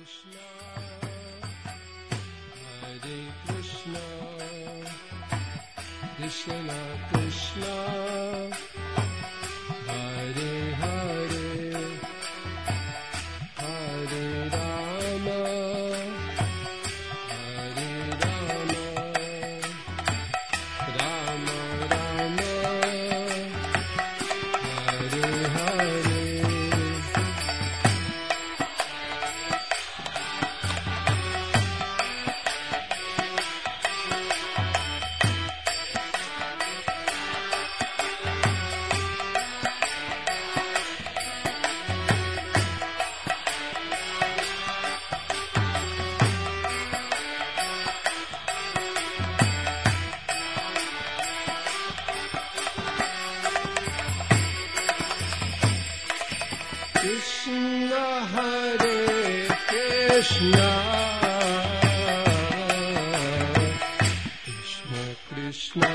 Krishna, Hare Krishna, Krishna Krishna, Hare Hare, Hare Rama, Hare Rama, Rama Rama, Hare Hare. Krishna Hare Krishna, Krishna Krishna,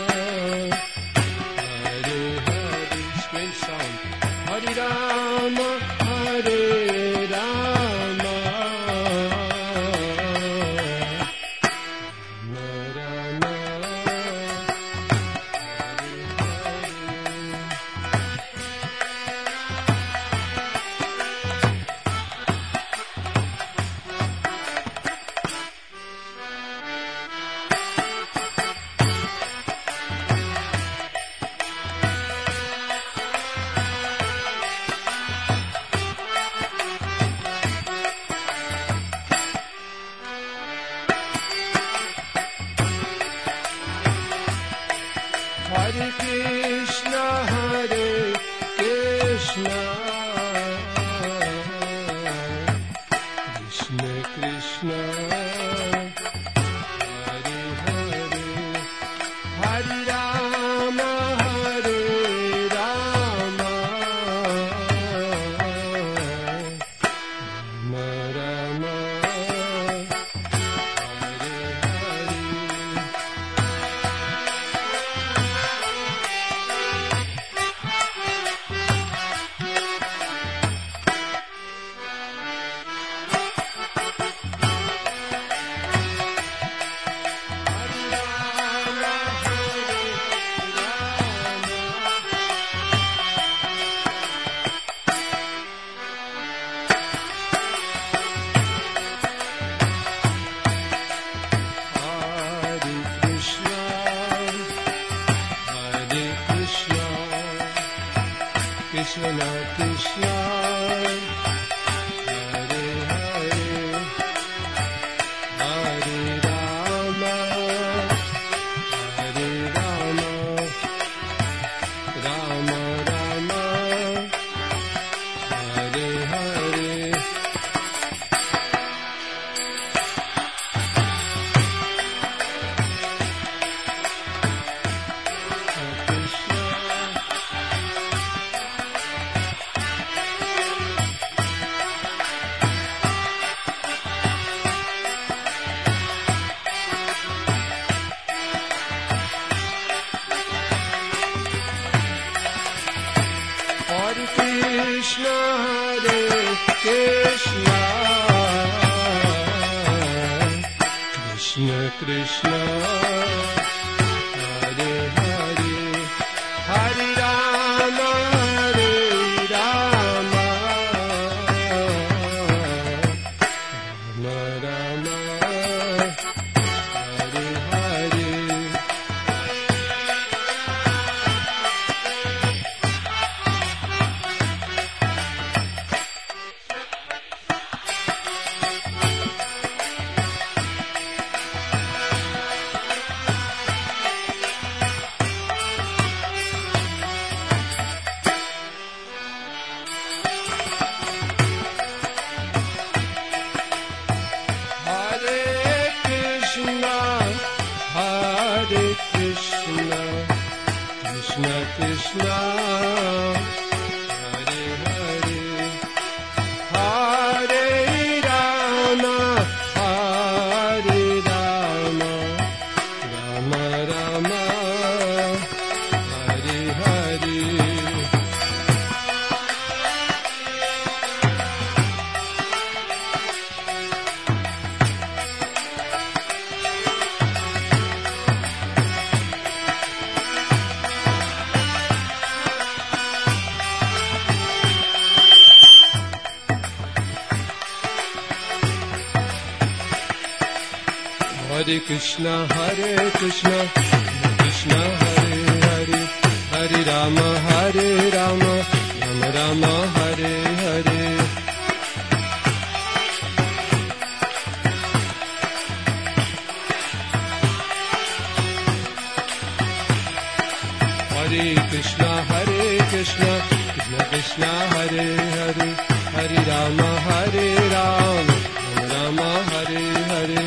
Hare Hare. Strange sound. Hare Rama, Hare Rama, Rama Rama, Hare Hare Krishna, Hare Krishna, Krishna Krishna, Hare Hare, Hare Rama, Hare Rama, Rama Rama, Hare Hare. Krishna Krishna, Hare Hare, Hare Rama, Hare Rama, Rama Rama, Hare Hare. Hare Krishna, Hare Krishna, Krishna Krishna, Hare Hare, Hare Rama, Hare Rama, Rama Rama, Hare Hare. Krishna Krishna, Hare Hare, Hare Rama, Hare Rama, Rama Rama, Hare Hare. Hare Krishna, Krishna Krishna, Hare Hare, Hare Rama, Rama Rama, Hare Hare. Hare Krishna, Krishna Krishna, Hare Hare, Hare Rama, Rama Rama, Hare Hare.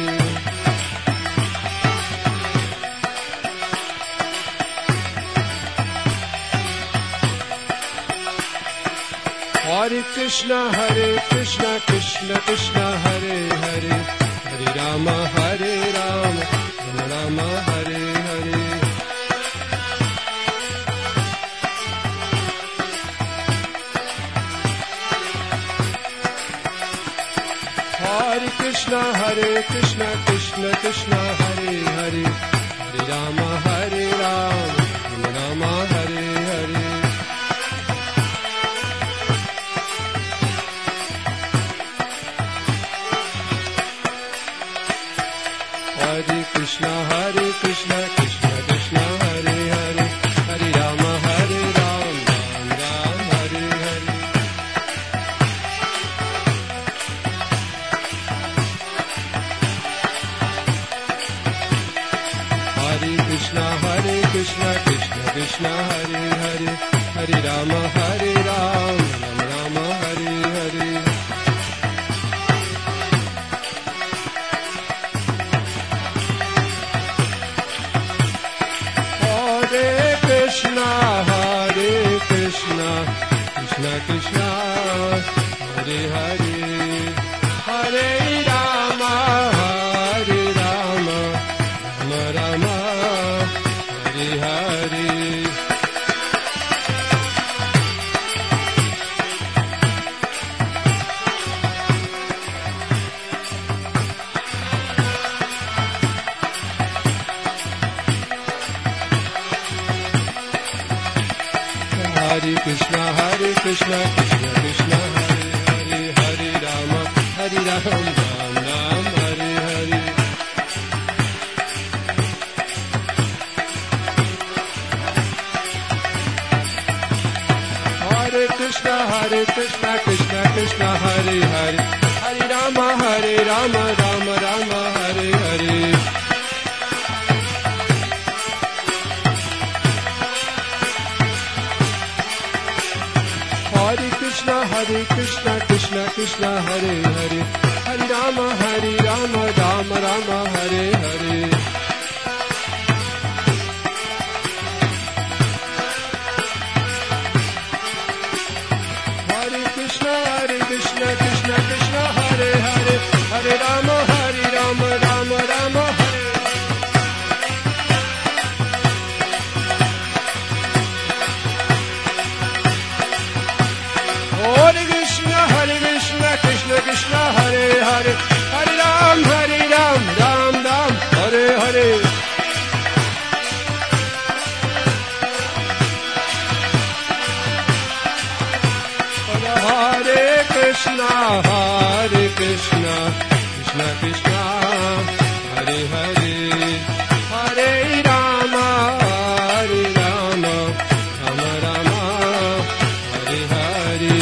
Hare Krishna, Krishna Krishna, Hare Hare, Hare Rama, Rama Rama, Hare Hare. Hare Krishna, Krishna Krishna, Hare Hare, Hare Rama, Rama Rama, Hare Hare. Hare Krishna, Krishna Krishna, Hare Hare, Hare Rama, Rama Rama, Hare Hare. Hare Krishna, Krishna Hare Hare, Hare Rama, Rama Rama, Hare Hare. Hare Krishna, Krishna Krishna, Hare Hare, Hare Rama, Rama Rama, Hare Hare. Hare Krishna, Krishna Krishna, Hare Hare, Hare Rama, Rama Rama, Hare Hare. Hare Krishna, Krishna Krishna, Hare Hare, Hare Rama, Rama Rama, Hare Hare. Hare Krishna, Krishna Hare Hare, Hare Rama, Rama Rama, Hare Hare. Hare Krishna, Krishna Krishna, Hare Hare, Hare Rama, Rama Rama, Hare Hare. Hare Krishna, Krishna Krishna, Hare Hare, Hare Ram, Ram Ram, Hare Hare. Hare Krishna, Krishna Krishna, Hare Hare, Hare Rama, Rama Rama, Hare Hare.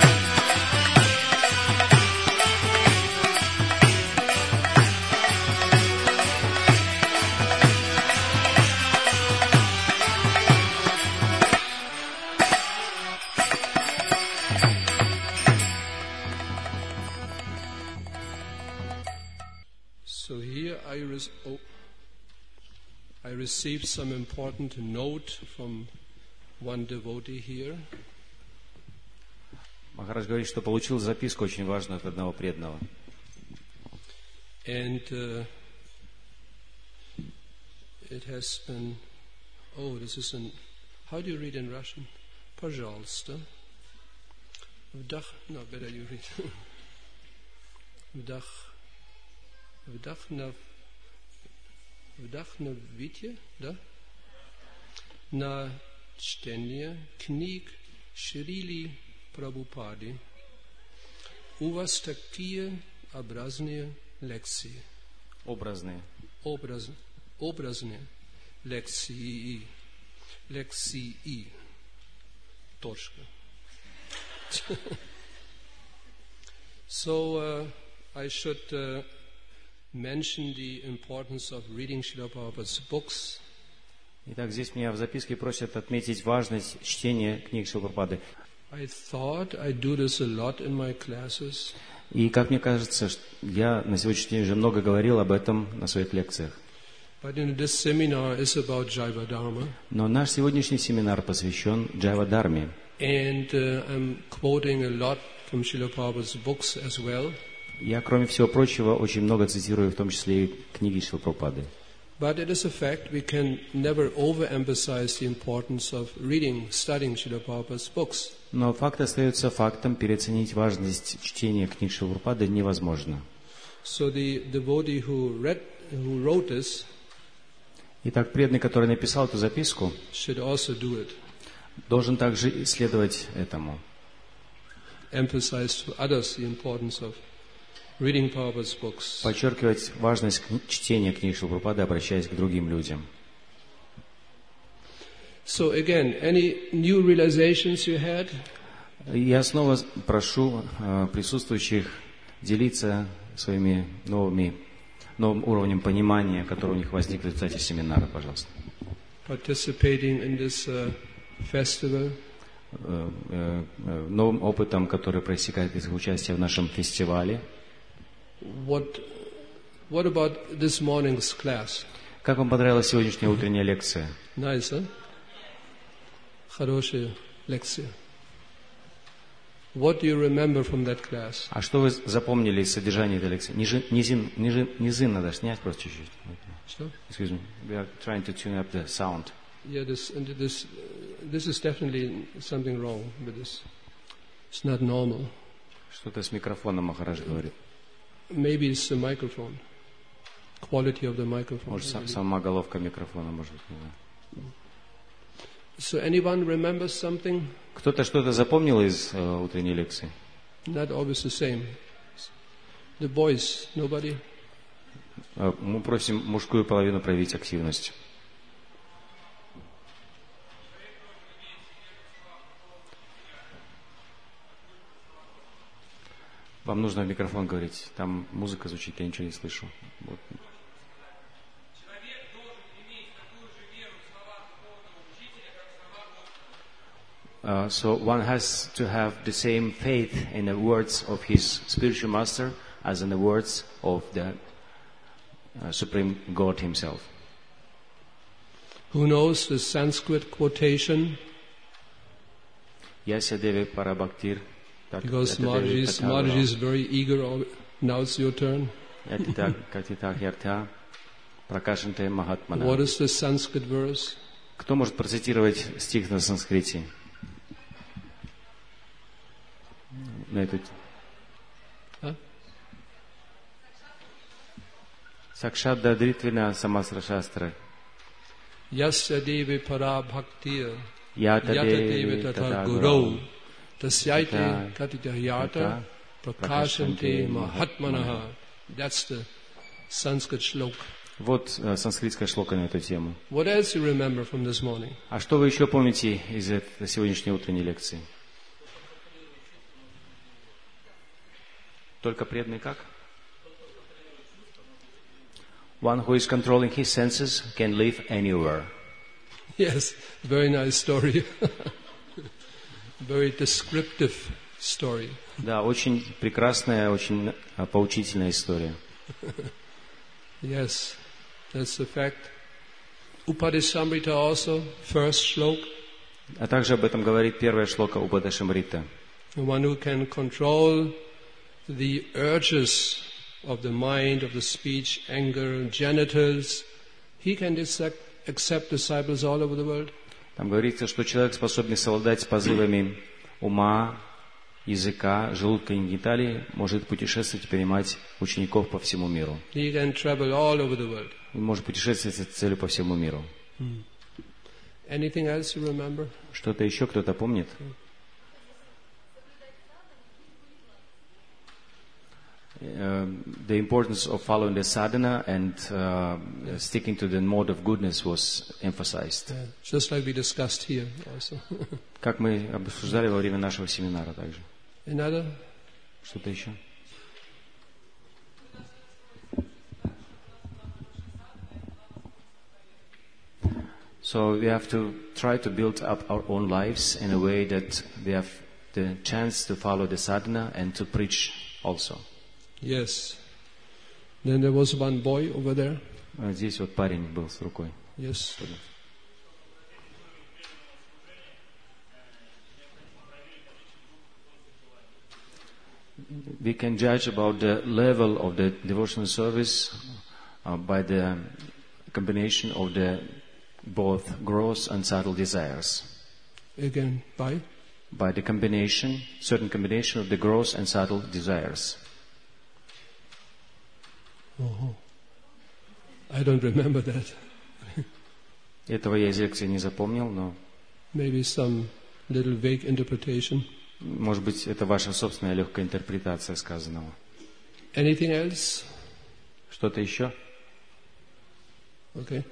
So here I received some important note from one devotee here. Махарадж говорит, что получил записку очень важную от одного преданного. And it has been, this is how do you read in Russian? Пожалуйста. No, better you read. Вдохновите, да? На чтение книг Шрили Прабхупады. У вас такие образные лекции. Образные. Образные лекции. Лекции. Точка. So I should mention the importance of reading Srila Prabhupada's books. Итак, здесь меня в записке просят отметить важность чтения книг Шрилы Прабхупады. I thought I do this a lot in my classes. И, как мне кажется, я на сегодняшний день уже много говорил об этом на своих лекциях. But this seminar is about Jaiva Dharma. Но наш сегодняшний семинар посвящен Джайва-дарме. And I'm quoting a lot from Srila Prabhupada's books as well. Я, кроме всего прочего, очень много цитирую, в том числе и книги Шрилы Прабхупады. But it is a fact we can never overemphasize the importance of studying Srila Prabhupada's books. Но факт остается фактом, переоценить важность чтения книг Шрилы Прабхупады невозможно. So the devotee who wrote this Итак, преданный, который написал эту записку, should also do it. Должен также следовать этому. Emphasize to others the importance of reading Prabhupada's books. Подчеркивать важность чтения книг Шрилы Прабхупады, обращаясь к другим людям. So again, any new realizations you had? Я снова прошу присутствующих делиться своими новым уровнем понимания, который у них возник в результате семинара, пожалуйста. Participating in this festival. Новым опытом, который проистекает из участия в нашем фестивале. What about this morning's class? Как вам понравилась сегодняшняя утренняя лекция? Nice, huh? Хорошая лекция. What do you remember from that class? А что вы запомнили из содержания этой лекции? Низы надо снять просто чуть-чуть. Что? Excuse me. We are trying to tune up the sound. Yeah, this is definitely something wrong with this. It's not normal. Что-то с микрофоном Махарадж говорит. Maybe it's the microphone. Quality of the microphone. Может, сама головка микрофона, может быть, не знаю. So anyone remembers something? Кто-то что-то запомнил из утренней лекции? Not always the same. The boys, nobody? Мы просим мужскую половину проявить активность. Вам нужно в микрофон говорить. Там музыка звучит, я ничего не слышу. Вот. So one has to have the same faith in the words of his spiritual master as in the words of the Supreme God himself. Who knows the Sanskrit quotation? Yasya Devi Parabhaktir. Because Maharaji is very eager. Now it's your turn. What is the Sanskrit verse? Кто может процитировать стих на санскрите? На эту... Сакшат Дадритвина Самасрашастра. Yasya Devi Parabhaktir. Yata Devi Tata Guru. Tasyate Katitayata Prakashante Mahatmanaha. That's the Sanskrit shloka. Вот санскритская шлока на эту тему. What else you remember from this morning? А что вы еще помните из этой сегодняшней утренней лекции? Только преданный как? One who is controlling his senses can live anywhere. Yes, very nice story. Very descriptive story. Да, очень прекрасная, очень поучительная история. Yes, that's the fact. Upadeshamrita also, first shlok. А также об этом говорит первая шлока Упадешамрита. The one who can control the urges of the mind, of the speech, anger, genitals, he can accept disciples all over the world. Там говорится, что человек, способный совладать с позывами ума, языка, желудка и гениталий, может путешествовать и принимать учеников по всему миру. He can travel all over the world. Он может путешествовать с целью по всему миру. Anything else you remember? Что-то еще кто-то помнит? the importance of following the sadhana and sticking to the mode of goodness was emphasized. Just like we discussed here also. Как мы обсуждали во время нашего семинара также. Another? Что-то еще? So we have to try to build up our own lives in a way that we have the chance to follow the sadhana and to preach also. Yes. Then there was one boy over there. Здесь вот парень был с рукой. Yes. We can judge about the level of the devotional service by the combination of the both gross and subtle desires. Again, by? By the combination, certain combination of the gross and subtle desires. Oh, I don't remember that. Этого я из лекции не запомнил, но Maybe some little vague interpretation. может быть, это ваша собственная легкая интерпретация сказанного. Anything else? Что-то еще? Okay.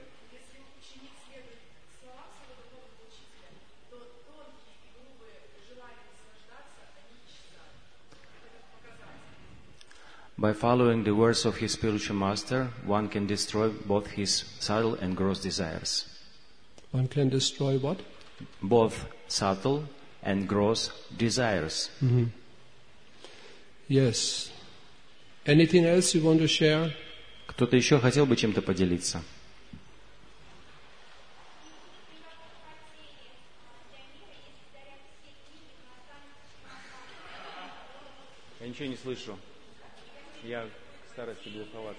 By following the words of his spiritual master, one can destroy both his subtle and gross desires. One can destroy what? Both subtle and gross desires. Mm-hmm. Yes. Anything else you want to share? Кто-то еще хотел бы чем-то поделиться? Я ничего не слышу. Я стараюсь глуховато.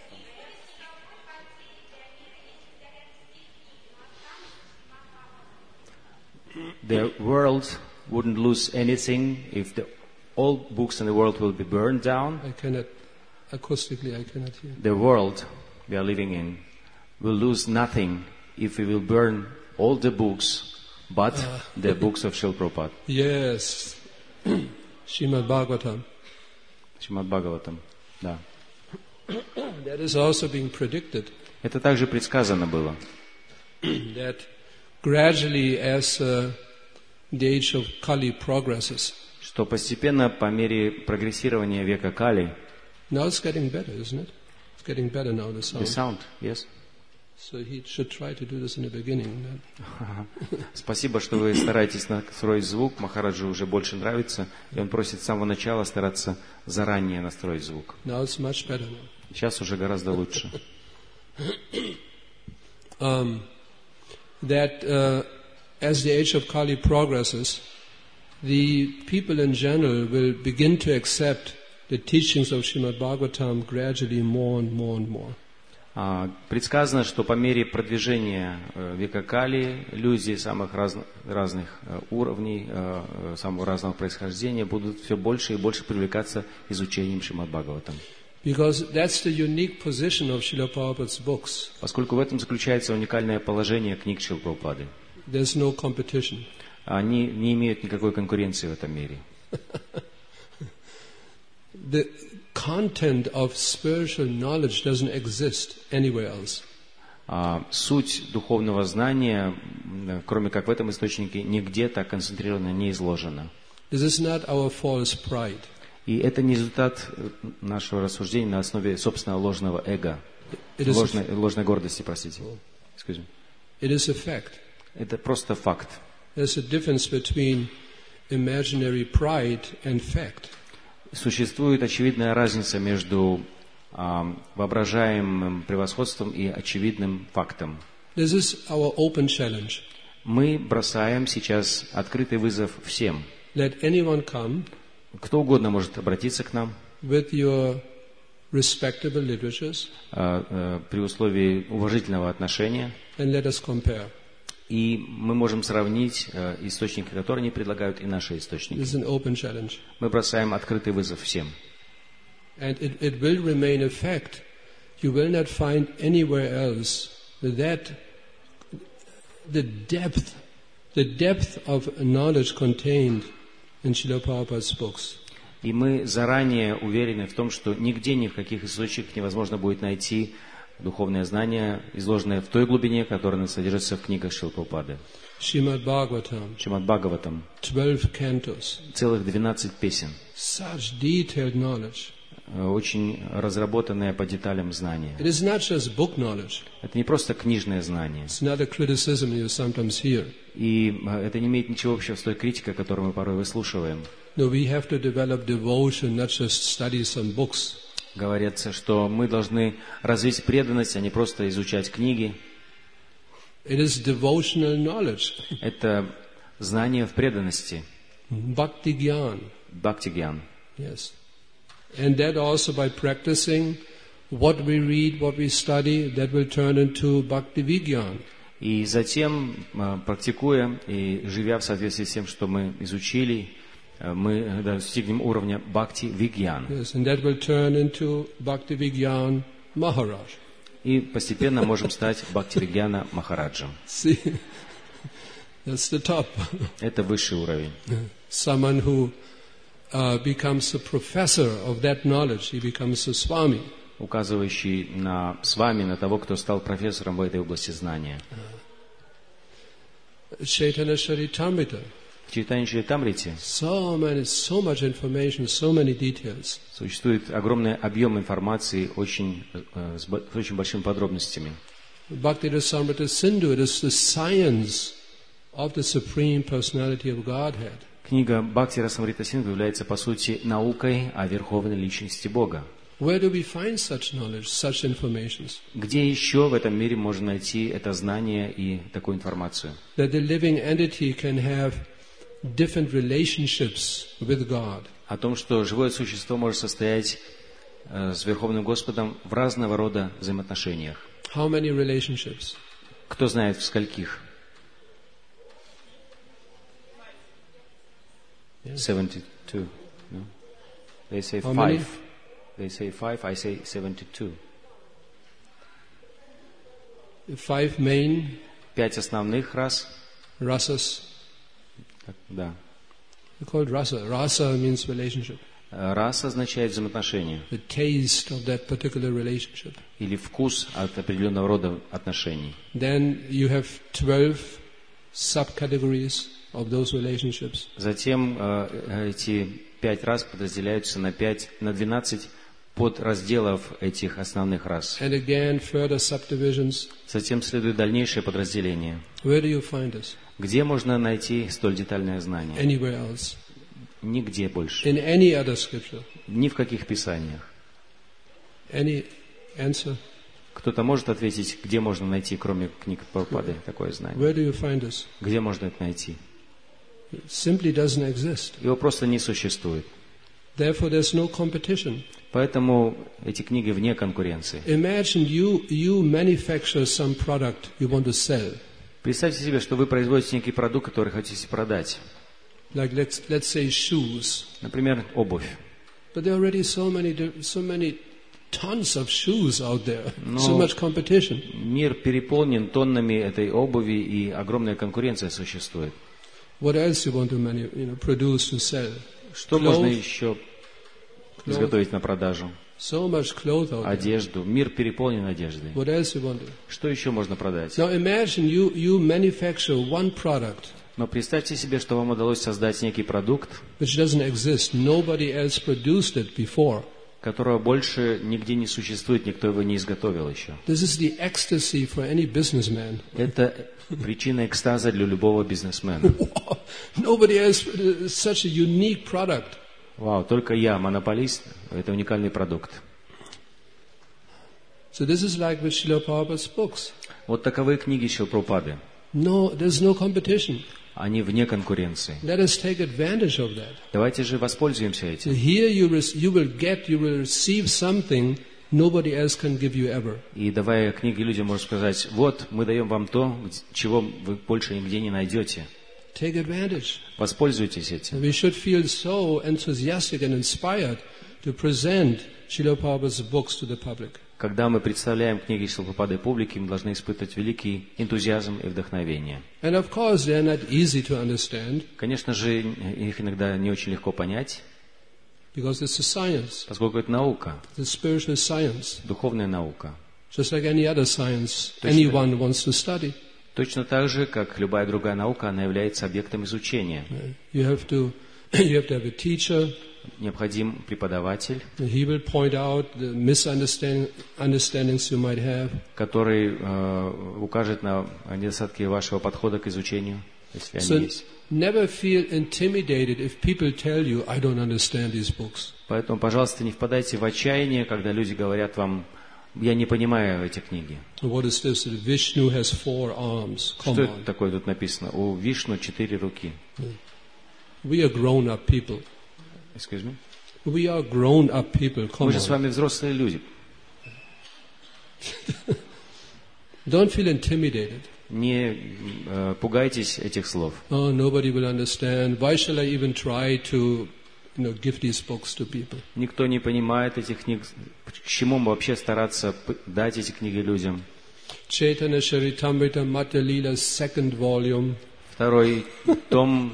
The world wouldn't lose anything if all books in the world will be burned down. Acoustically I cannot hear. The world we are living in will lose nothing if we will burn all the books but the books of Srila Prabhupada. Yes. Srimad Bhagavatam. Srimad Bhagavatam. Да. That is also being predicted. Это также предсказано было. That gradually as the age of Kali progresses. Что постепенно по мере прогрессирования века Кали. Now it's getting better, isn't it? It's getting better now, the sound. The sound, yes. So he should try to do this in the beginning. Спасибо, что вы стараетесь настроить звук. Махараджу уже больше нравится, и он просит с самого начала стараться заранее настроить звук. Now it's much better now. Сейчас уже гораздо лучше. That as the age of Kali progresses, the people in general will begin to accept the teachings of Srimad Bhagavatam gradually more and more and more. Предсказано, что по мере продвижения века Кали люди самых разных уровней, самого разного происхождения будут все больше и больше привлекаться изучением Шримад Бхагаватам. Because that's the unique position of Srila Prabhupada's books. Поскольку в этом заключается уникальное положение книг Шрилы Прабхупады. There's no competition. Они не имеют никакой конкуренции в этом мире. The content of spiritual knowledge doesn't exist anywhere else. Суть духовного знания, кроме как в этом источнике, нигде так концентрированно не изложена. This is not our false pride. И это не результат нашего рассуждения на основе собственного ложного эго, ложной гордости, простите. Excuse me. It is a fact. Это просто факт. There's a difference between imaginary pride and fact. Существует очевидная разница между воображаемым превосходством и очевидным фактом. This is our open challenge. Мы бросаем сейчас открытый вызов всем. Let anyone come. Кто угодно может обратиться к нам. With your respectable literatures. При условии уважительного отношения. And let us compare. И мы можем сравнить источники, которые они предлагают, и наши источники. This is an open challenge. Мы бросаем открытый вызов всем. And it will remain a fact. You will not find anywhere else that the depth of knowledge contained in Srila Prabhupada's books. И мы заранее уверены в том, что нигде, ни в каких источниках невозможно будет найти духовное знание, изложенное в той глубине, которая содержится в книгах Шрилы Прабхупады. Шримад Bhagavatam, Шримад Бхагаватам, 12 cantos, целых 12 песен, such detailed knowledge. очень разработанное по деталям знание. It is not just book knowledge. Это не просто книжное знание. It's not a criticism you sometimes hear. И это не имеет ничего общего с той критикой, которую мы порой выслушиваем. No, we have to develop devotion, not just study some books. Говорится, что мы должны развить преданность, а не просто изучать книги. It is devotional knowledge. Это знание в преданности. Bhakti Gyan. Бхакти-гьян. Yes. And that also by practicing what we read, what we study, that will turn into Bhakti Vigyan. И затем, практикуя и живя в соответствии с тем, что мы изучили, мы достигнем уровня Бхакти-вигьян. Yes, and that will turn into Bhakti Vigyan Maharaj. И постепенно можем стать Бхакти-вигьяна Махараджем. See, that's the top. Это высший уровень. Someone who becomes a professor of that knowledge, he becomes a Swami. Указывающий с вами на того, кто стал профессором в этой области знания. Chaitanya Charitamrita. В Чайтанья Чаритамрите So much information, so many details. существует огромный объем информации с очень большими подробностями. Bhakti Rasamrita Sindhu, it is the science of the Supreme Personality of Godhead. Книга Бхакти Расамрита Синдху является, по сути, наукой о Верховной Личности Бога. Where do we find such knowledge, such information? Где еще в этом мире можно найти это знание и такую информацию? That the living entity can have different relationships with God. О том, что живое существо может состоять с Верховным Господом в разного рода взаимоотношениях. How many relationships? Кто знает, в скольких? 72. No? They say How many? 5. They say 5, I say 72. 5 main 5 основных рас. rasas. Да. They're called rasa. Rasa means relationship. Раса означает взаимоотношения. The taste of that particular relationship. Или вкус от определенного рода отношений. Then you have 12 subcategories of those relationships. Затем эти 5 рас подразделяются на 12 подразделов этих основных рас. And again, further subdivisions. Затем следует дальнейшее подразделение. Where do you find this? Где можно найти столь детальное знание? Anywhere else. Нигде больше. In any other scripture. Ни в каких писаниях. Any answer? Кто-то может ответить, где можно найти, кроме книг Прабхупады, такое знание? Where do you find this? Где можно это найти? It simply doesn't exist. Его просто не существует. Therefore, there's no competition. Поэтому эти книги вне конкуренции. Imagine you manufacture some product you want to sell. Представьте себе, что вы производите некий продукт, который хотите продать. Like let's say shoes. Например, обувь. But there are already so many tons of shoes out there. No. So much competition. Мир переполнен тоннами этой обуви, и огромная конкуренция существует. What else you want to produce to sell? Что можно еще изготовить на продажу? So much clothes out there. Одежду. Мир переполнен одеждой. What else you want to? Что еще можно продать? Now imagine you manufacture one product Но представьте себе, что вам удалось создать некий продукт, which doesn't exist. Nobody else produced it before. которого больше нигде не существует, никто его не изготовил еще. This is the ecstasy for any businessman. Это причина экстаза для любого бизнесмена. Nobody else such a unique product. Вау, только я, монополист, это уникальный продукт. So this is like with Srila Prabhupada's books. Вот таковы книги Шрилы Прабхупады. No, there's no competition. Они вне конкуренции. Let us take advantage of that. Давайте же воспользуемся So этим. here you will receive something nobody else can give you ever. И давая книги людям, можно сказать, вот, мы даем вам то, чего вы больше нигде не найдете. Take advantage. Воспользуйтесь этим. We should feel so enthusiastic and inspired to present Srila Prabhupada's books to the public. Когда мы представляем книги Шрилы Прабхупады публике, мы должны испытывать великий энтузиазм и вдохновение. And of course, they are not easy to understand Конечно же, их иногда не очень легко понять, because it's a science. Поскольку это наука, It's a spiritual science. духовная наука. Just like any other science anyone wants to study. Точно так же, как любая другая наука, она является объектом изучения. You have to have a teacher. Необходим преподаватель, He will point out the misunderstandings you might have. который укажет на недостатки вашего подхода к изучению, если они So есть. never feel intimidated if people tell you, I don't understand these books. Поэтому, пожалуйста, не впадайте в отчаяние, когда люди говорят вам, я не понимаю эти книги. What is this? Vishnu has 4 arms. Come Что это on. такое тут написано? У Вишну 4 руки. We are grown-up people. Excuse me? We are grown-up people. Come Мы же с on. вами взрослые люди. Don't feel intimidated. Не пугайтесь этих слов. Oh, nobody will understand. Why shall I even try to, give these books to people? Никто не понимает этих книг. К чему вообще стараться дать эти книги людям? Chaitanya Charitamrita Madhya Leela, 2nd volume. Второй том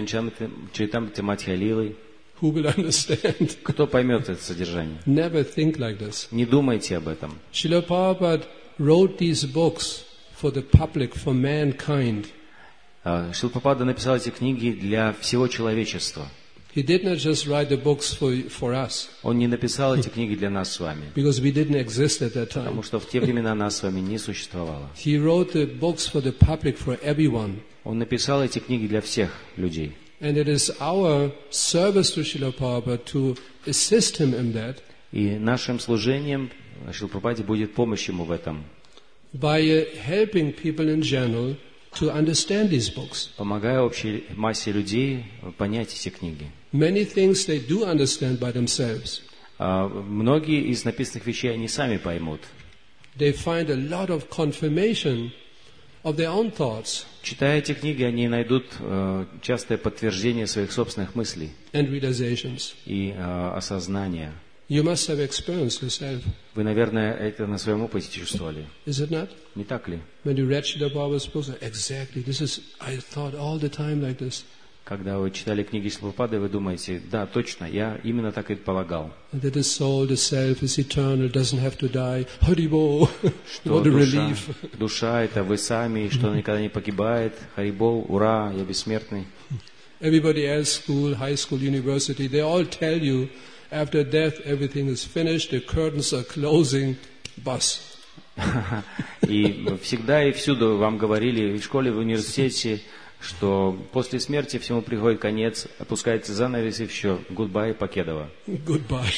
Чайтамриты Мадхья Лилы. Who will understand? Кто поймет это содержание? Never think like this. Не думайте об этом. Srila Prabhupada wrote these books for the public, for mankind. Шрила Прабхупада написал эти книги для всего человечества. He did not just write the books for us, Он не написал эти книги для нас с вами, because we didn't exist at that time. потому что в те времена нас с вами не существовало. He wrote the books for the public, for everyone. Он написал эти книги для всех людей. And it is our service to Srila Prabhupada to assist him in that И нашим служением Шрила Прабхупаде будет помощь ему в этом, by helping people in general to understand these books. помогая общей массе людей понять эти книги. Many things they do understand by themselves. Многие из написанных вещей они сами поймут. They find a lot of confirmation of their own thoughts Читая эти книги, они найдут частое подтверждение своих собственных мыслей and realizations. и осознания. You must have experienced yourself, Вы, наверное, это на своем опыте чувствовали. is it not? Не так ли? When you read Srila Prabhupada's books, exactly, I thought all the time like this. Когда вы читали книги Шрилы Прабхупады, вы думаете, да, точно, я именно так и полагал. That the soul, the self is eternal, doesn't have to die. Haribo, Что what a relief. душа это вы сами, что она никогда не погибает. Харибол, ура, я бессмертный. Everybody else, school, high school, university, they all tell you after death everything is finished, the curtains are closing, bus. И всегда и всюду вам говорили, в школе, в университете, что после смерти всему приходит конец, опускается занавес и все. Goodbye, Покедова. Goodbye.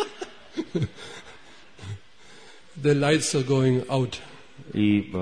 The lights are going out. И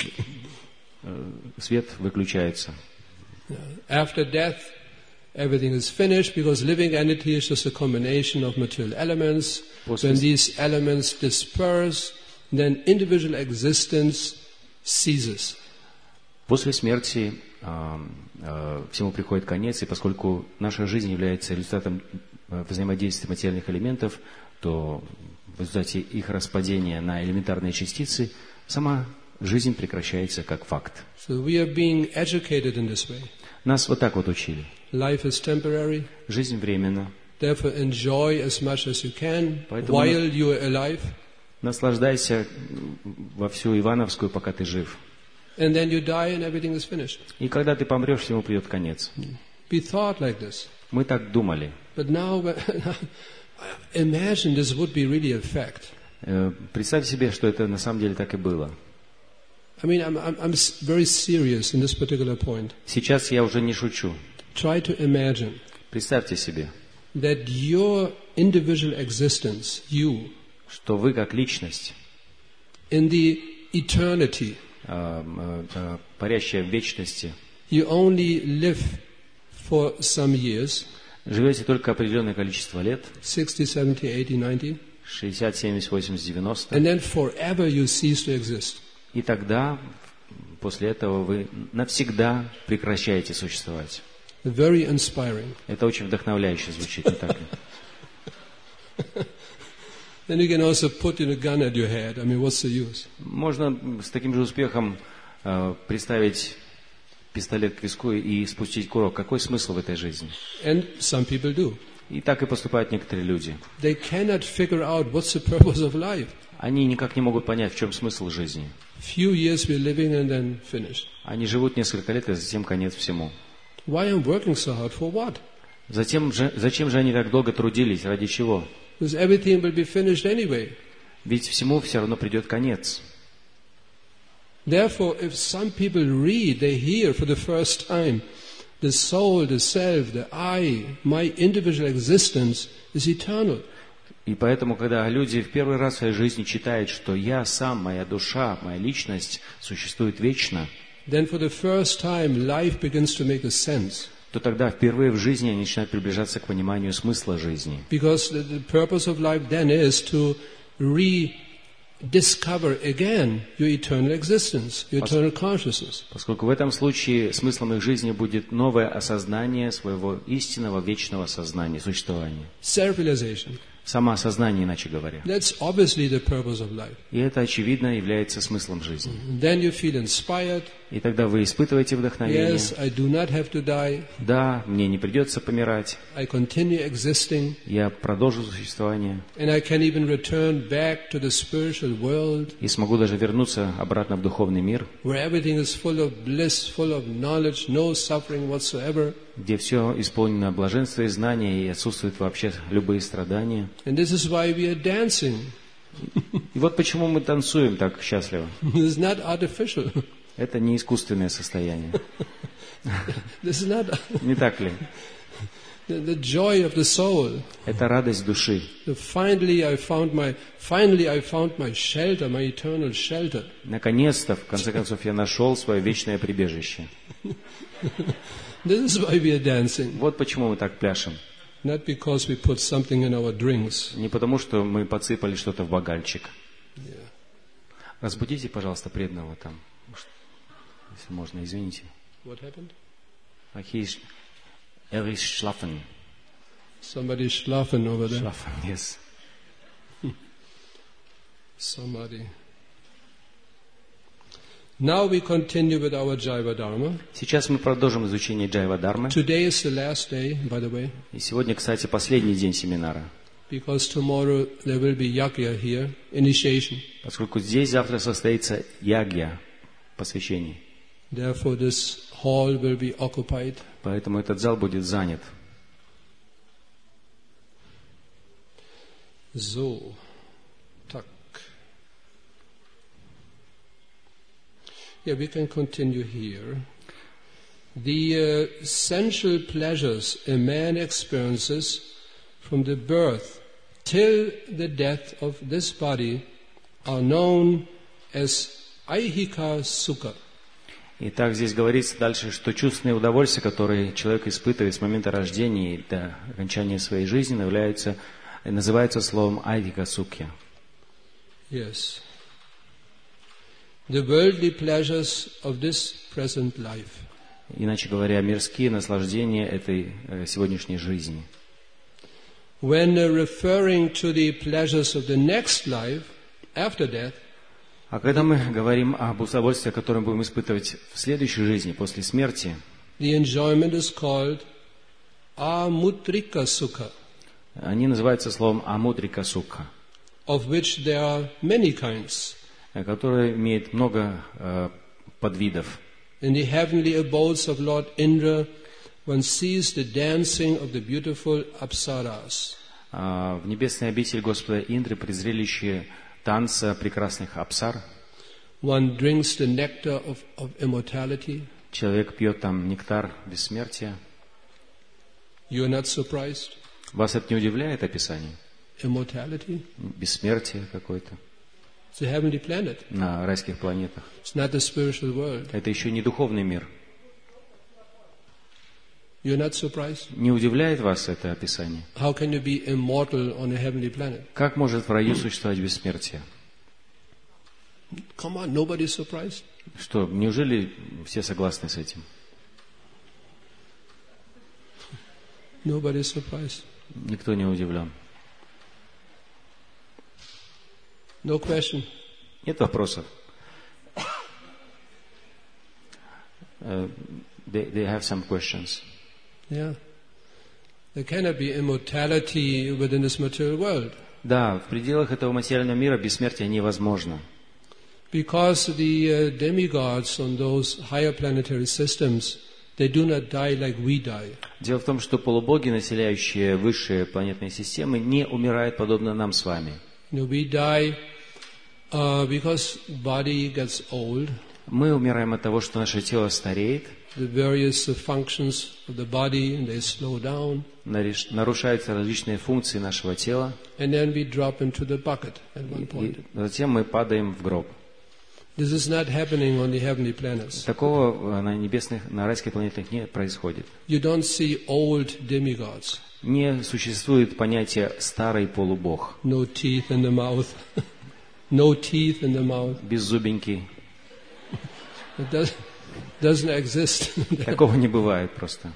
свет выключается. After death, everything is finished because living entity is just a combination of material elements. When these elements disperse, then individual existence ceases. После смерти всему приходит конец, и поскольку наша жизнь является результатом взаимодействия материальных элементов, то в результате их распадения на элементарные частицы сама жизнь прекращается как факт. So we are being educated in this way. Нас вот так вот учили. Life is temporary. Жизнь временна. Therefore, enjoy as much as you can Поэтому while you are alive. Наслаждайся во всю Ивановскую, пока ты жив. And then you die and everything is finished. И когда ты помрешь, всему придет конец. We thought like this. Мы так думали. But now, imagine this would be really a fact. Представь себе, что это на самом деле так и было. I mean, I'm very serious in this particular point. Сейчас я уже не шучу. Try to imagine Представьте себе, that your individual existence, you, что вы как личность, in the eternity, парящая в вечности, you only live for some years, живете только определенное количество лет, 60, 70, 80, 90, 60, 70, 80, 90, and then forever you cease to exist. и тогда, после этого, вы навсегда прекращаете существовать. Very inspiring. Это очень вдохновляюще звучит, не так ли? Then you can also put in a gun at your head. I mean, what's the use? Можно с таким же успехом приставить пистолет к виску и спустить курок. Какой смысл в этой жизни? And some people do. И так и поступают некоторые люди. They cannot figure out what's the purpose of life. Они никак не могут понять, в чем смысл жизни. Few years we're living and then finished. Они живут несколько лет, и затем конец всему. Why I'm working so hard? For what? Зачем же они так долго трудились? Ради чего? Because everything will be finished anyway. Ведь всему все равно придет конец. Therefore, if some people read, they hear for the first time, the soul, the self, the I, my individual existence is eternal. И поэтому, когда люди в первый раз в своей жизни читают, что я сам, моя душа, моя личность существует вечно, then for the first time life begins to make a sense. то тогда впервые в жизни они начинают приближаться к пониманию смысла жизни. Because the purpose of life then is to rediscover again your eternal existence, your eternal consciousness. Поскольку в этом случае смыслом их жизни будет новое осознание своего истинного вечного сознания, существования. Self-realization. Самоосознание, иначе говоря. That's obviously the purpose of life. И это, очевидно, является смыслом жизни. Then you feel inspired. И тогда вы испытываете вдохновение. Yes, I do not have to die. Да, мне не придется помирать. I continue existing. Я продолжу существование. And I can even return back to the spiritual world. И смогу даже вернуться обратно в духовный мир, Where everything is full of bliss, full of knowledge, no suffering whatsoever. где все исполнено блаженства и знания, и отсутствуют вообще любые страдания. And this is why we are dancing. И вот почему мы танцуем так счастливо. This is not artificial. Это не искусственное состояние. This is not Не так ли? the joy of the soul. Это радость души. Finally I found my shelter, my eternal shelter. Наконец-то, в конце концов, я нашел свое вечное прибежище. This is why we are dancing. Вот почему мы так пляшем. Not because we put something in our drinks. Не потому, что мы подсыпали что-то в бокальчик. Yeah. Разбудите, пожалуйста, преданного там. Если можно, извините. What happened? Ist schlafen. Somebody schlafen over there. Schlafen, yes. Somebody. Now we continue with our Jaiva Dharma. Сейчас мы продолжим изучение Джайва Дharмы. Today is the last day, by the way, И сегодня, кстати, последний день семинара. because tomorrow there will be yagya here, initiation. Поскольку здесь завтра состоится ягья, посвящение. Therefore this hall will be occupied. Поэтому этот зал будет занят. So, tak. Yeah, we can continue here. The sensual pleasures a man experiences from the birth till the death of this body are known as aihika sukha. Итак, здесь говорится дальше, что чувственные удовольствия, которые человек испытывает с момента рождения и до окончания своей жизни, называются словом айдика сукья. Yes. The worldly pleasures of this present life. Иначе говоря, мирские наслаждения этой сегодняшней жизни. When referring to the pleasures of the next life after death, А когда мы говорим об удовольствии, которое мы будем испытывать в следующей жизни, после смерти, the enjoyment is called amutrika sukha, они называются словом амутрика сукха, of which there are many kinds. которое имеет много подвидов. In the heavenly abodes of Lord Indra, one sees the dancing of the beautiful apsaras. В небесной обители Господа Индры при зрелище танца прекрасных апсар. One drinks the nectar of immortality. Человек пьет там нектар бессмертия. You are not surprised? Вас это не удивляет, описание? Immortality? Бессмертие какое-то It's a heavenly planet. на райских планетах. It's not the spiritual world. Это еще не духовный мир. You're not surprised? Не удивляет вас это описание? How can you be immortal on a heavenly planet? Как может в раю существовать бессмертие? Come on, nobody's surprised? Что, неужели все согласны с этим? Nobody's surprised. Никто не удивлен. No question. Нет вопросов. They have some questions. Yeah. There cannot be immortality within this material world. Да, в пределах этого материального мира бессмертие невозможно. Because the demigods on those higher planetary systems, they do not die like we die. Дело в том, что полубоги, населяющие высшие планетные системы, не умирают подобно нам с вами. We die because body gets old. Мы умираем от того, что наше тело стареет, The various functions of the body, they slow down. нарушаются различные функции нашего тела, And then we drop into the bucket at one и point. затем мы падаем в гроб. This is not happening on the heavenly planets. Такого на райских планетах не происходит. You don't see old demigods. Не существует понятия «старый полубог», No teeth in the mouth. No teeth in the mouth. беззубенький. It doesn't exist. Такого не бывает просто.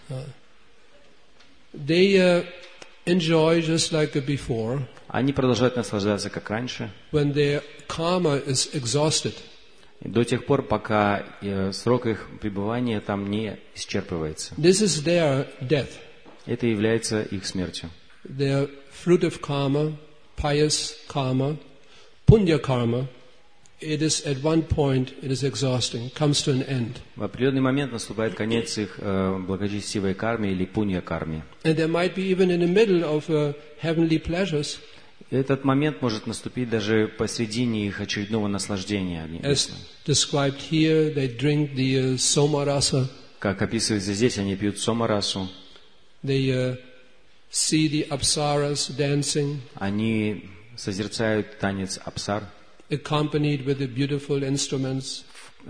They enjoy just like before Они продолжают наслаждаться, как раньше, when their karma is exhausted. до тех пор, пока срок их пребывания там не исчерпывается. This is their death. Это является их смертью. Their fruitive karma, pious karma, punya karma, it is at one point, it is exhausting, comes to an end. В определенный момент наступает конец их благочестивой карме или пунья-карме. And there might be even in the middle of heavenly pleasures, Этот момент может наступить даже посредине их очередного наслаждения. as described here, they drink the somarasa, Как описывается здесь, они пьют сомарасу, they see the apsaras dancing, они созерцают танец апсар, accompanied with the beautiful instruments.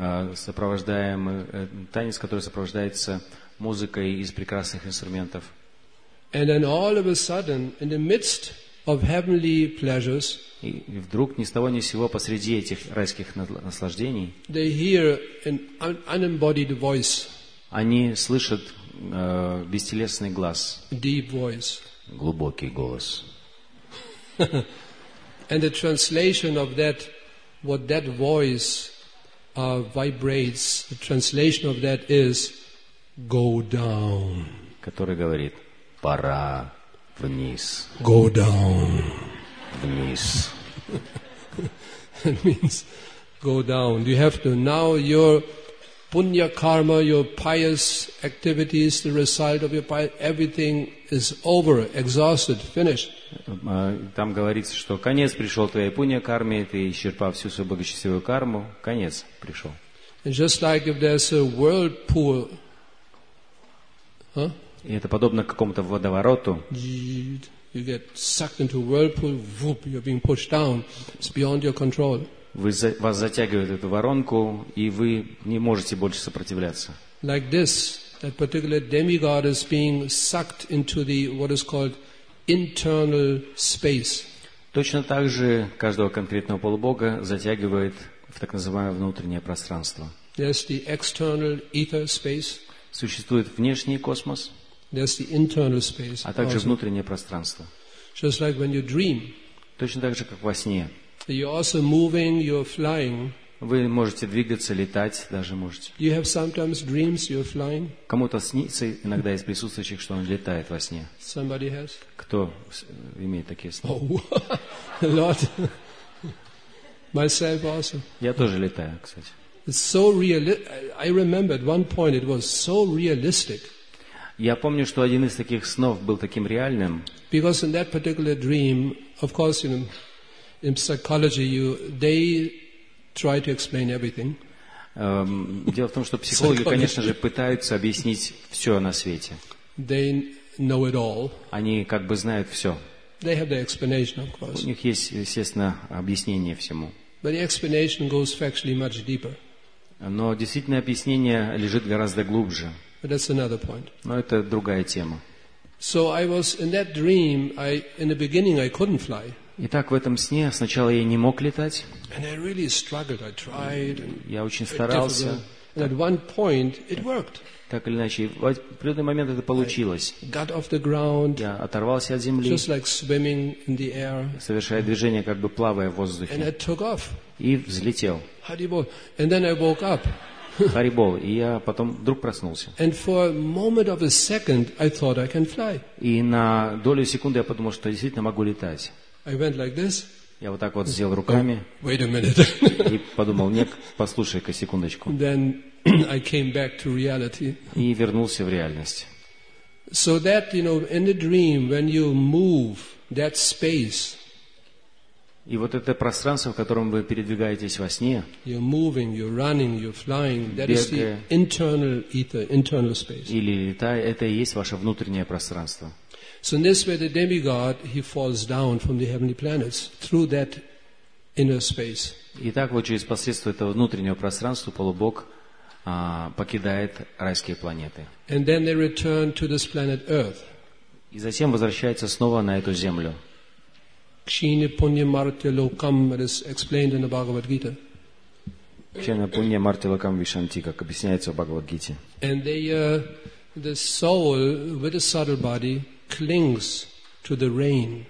танец, который сопровождается музыкой из прекрасных инструментов. And then all of a sudden, in the midst of heavenly pleasures, И вдруг ни с того ни с сего посреди этих райских наслаждений they hear an unembodied voice, они слышат бестелесный глаз, a deep voice. глубокий голос. And the translation of that, what that voice vibrates, the translation of that is, go down. Который говорит: пора вниз, Go down. вниз. It means go down. You have to, now your punya karma, your pious activities, the result of your pious, everything is over, exhausted, finished. Там говорится, что конец пришел твоей пунья-карме, ты исчерпав всю свою благочестивую карму, конец пришел. And just like if there's a whirlpool, И это подобно какому-то водовороту. you get sucked into a whirlpool, whoop, you're being pushed down. It's beyond your control. Вас затягивает эту воронку, и вы не можете больше сопротивляться. Like this, that particular demigod is being sucked into the, what is called internal space. Точно так же каждого конкретного полубога затягивает в так называемое внутреннее пространство. There's the external ether space. Существует внешний космос, There's the internal space. а также also. внутреннее пространство. Just like when you dream. Точно так же, как во сне. You're also moving, you're flying. Вы можете двигаться, летать даже можете. You have sometimes dreams you're flying. Кому-то снится иногда из присутствующих, что он летает во сне. Somebody has? Кто имеет такие сны? Oh, a lot. Myself also. Я тоже летаю, кстати. It's so realistic. I remember at one point it was so realistic. Я помню, что один из таких снов был таким реальным. Because in that particular dream, of course, in psychology, they try to explain everything. Дело в том, что психологи, конечно же, пытаются объяснить все на свете. They know it all. Они как бы знают все. They have the explanation, of У course. них есть, естественно, объяснение всему. But the explanation goes factually much deeper. Но действительно объяснение лежит гораздо глубже. But that's another point. Но это другая тема. So I was in that dream. In the beginning, I couldn't fly, Итак, в этом сне сначала я не мог летать. and I really struggled. I tried, and Я очень very старался. difficult. And at one point, it worked. Так или иначе, в определенный момент это получилось. Got off the ground, Я оторвался от земли, just like swimming in the air, совершая движение, как бы плавая в and воздухе, I took off. и взлетел. And then I woke up. Харибол. И я потом вдруг проснулся. And for a moment of a second, I thought I can fly. И на долю секунды я подумал, что действительно могу летать. I went like this. Я вот так вот сделал руками Wait a minute. и подумал, нет, послушай-ка секундочку. Then I came back to reality. И вернулся в реальность. So that, in the dream, when you move that space, И вот это пространство, в котором вы передвигаетесь во сне, you're moving, you're running, you're flying, that is the internal ether, internal space. или летая, это и есть ваше внутреннее пространство. So in this way, the demigod, he falls down from the heavenly planets through that inner space. И так вот через посредство этого внутреннего пространства полубог покидает райские планеты. And then they return to this planet Earth. И затем возвращается снова на эту землю. Kshini Punya Martya Lokam, it is explained in the Bhagavad Gita. Кшена Пунья Мартилакам Вишанти, как объясняется в Бхагавад-гите. And the soul with a subtle body clings to the rain,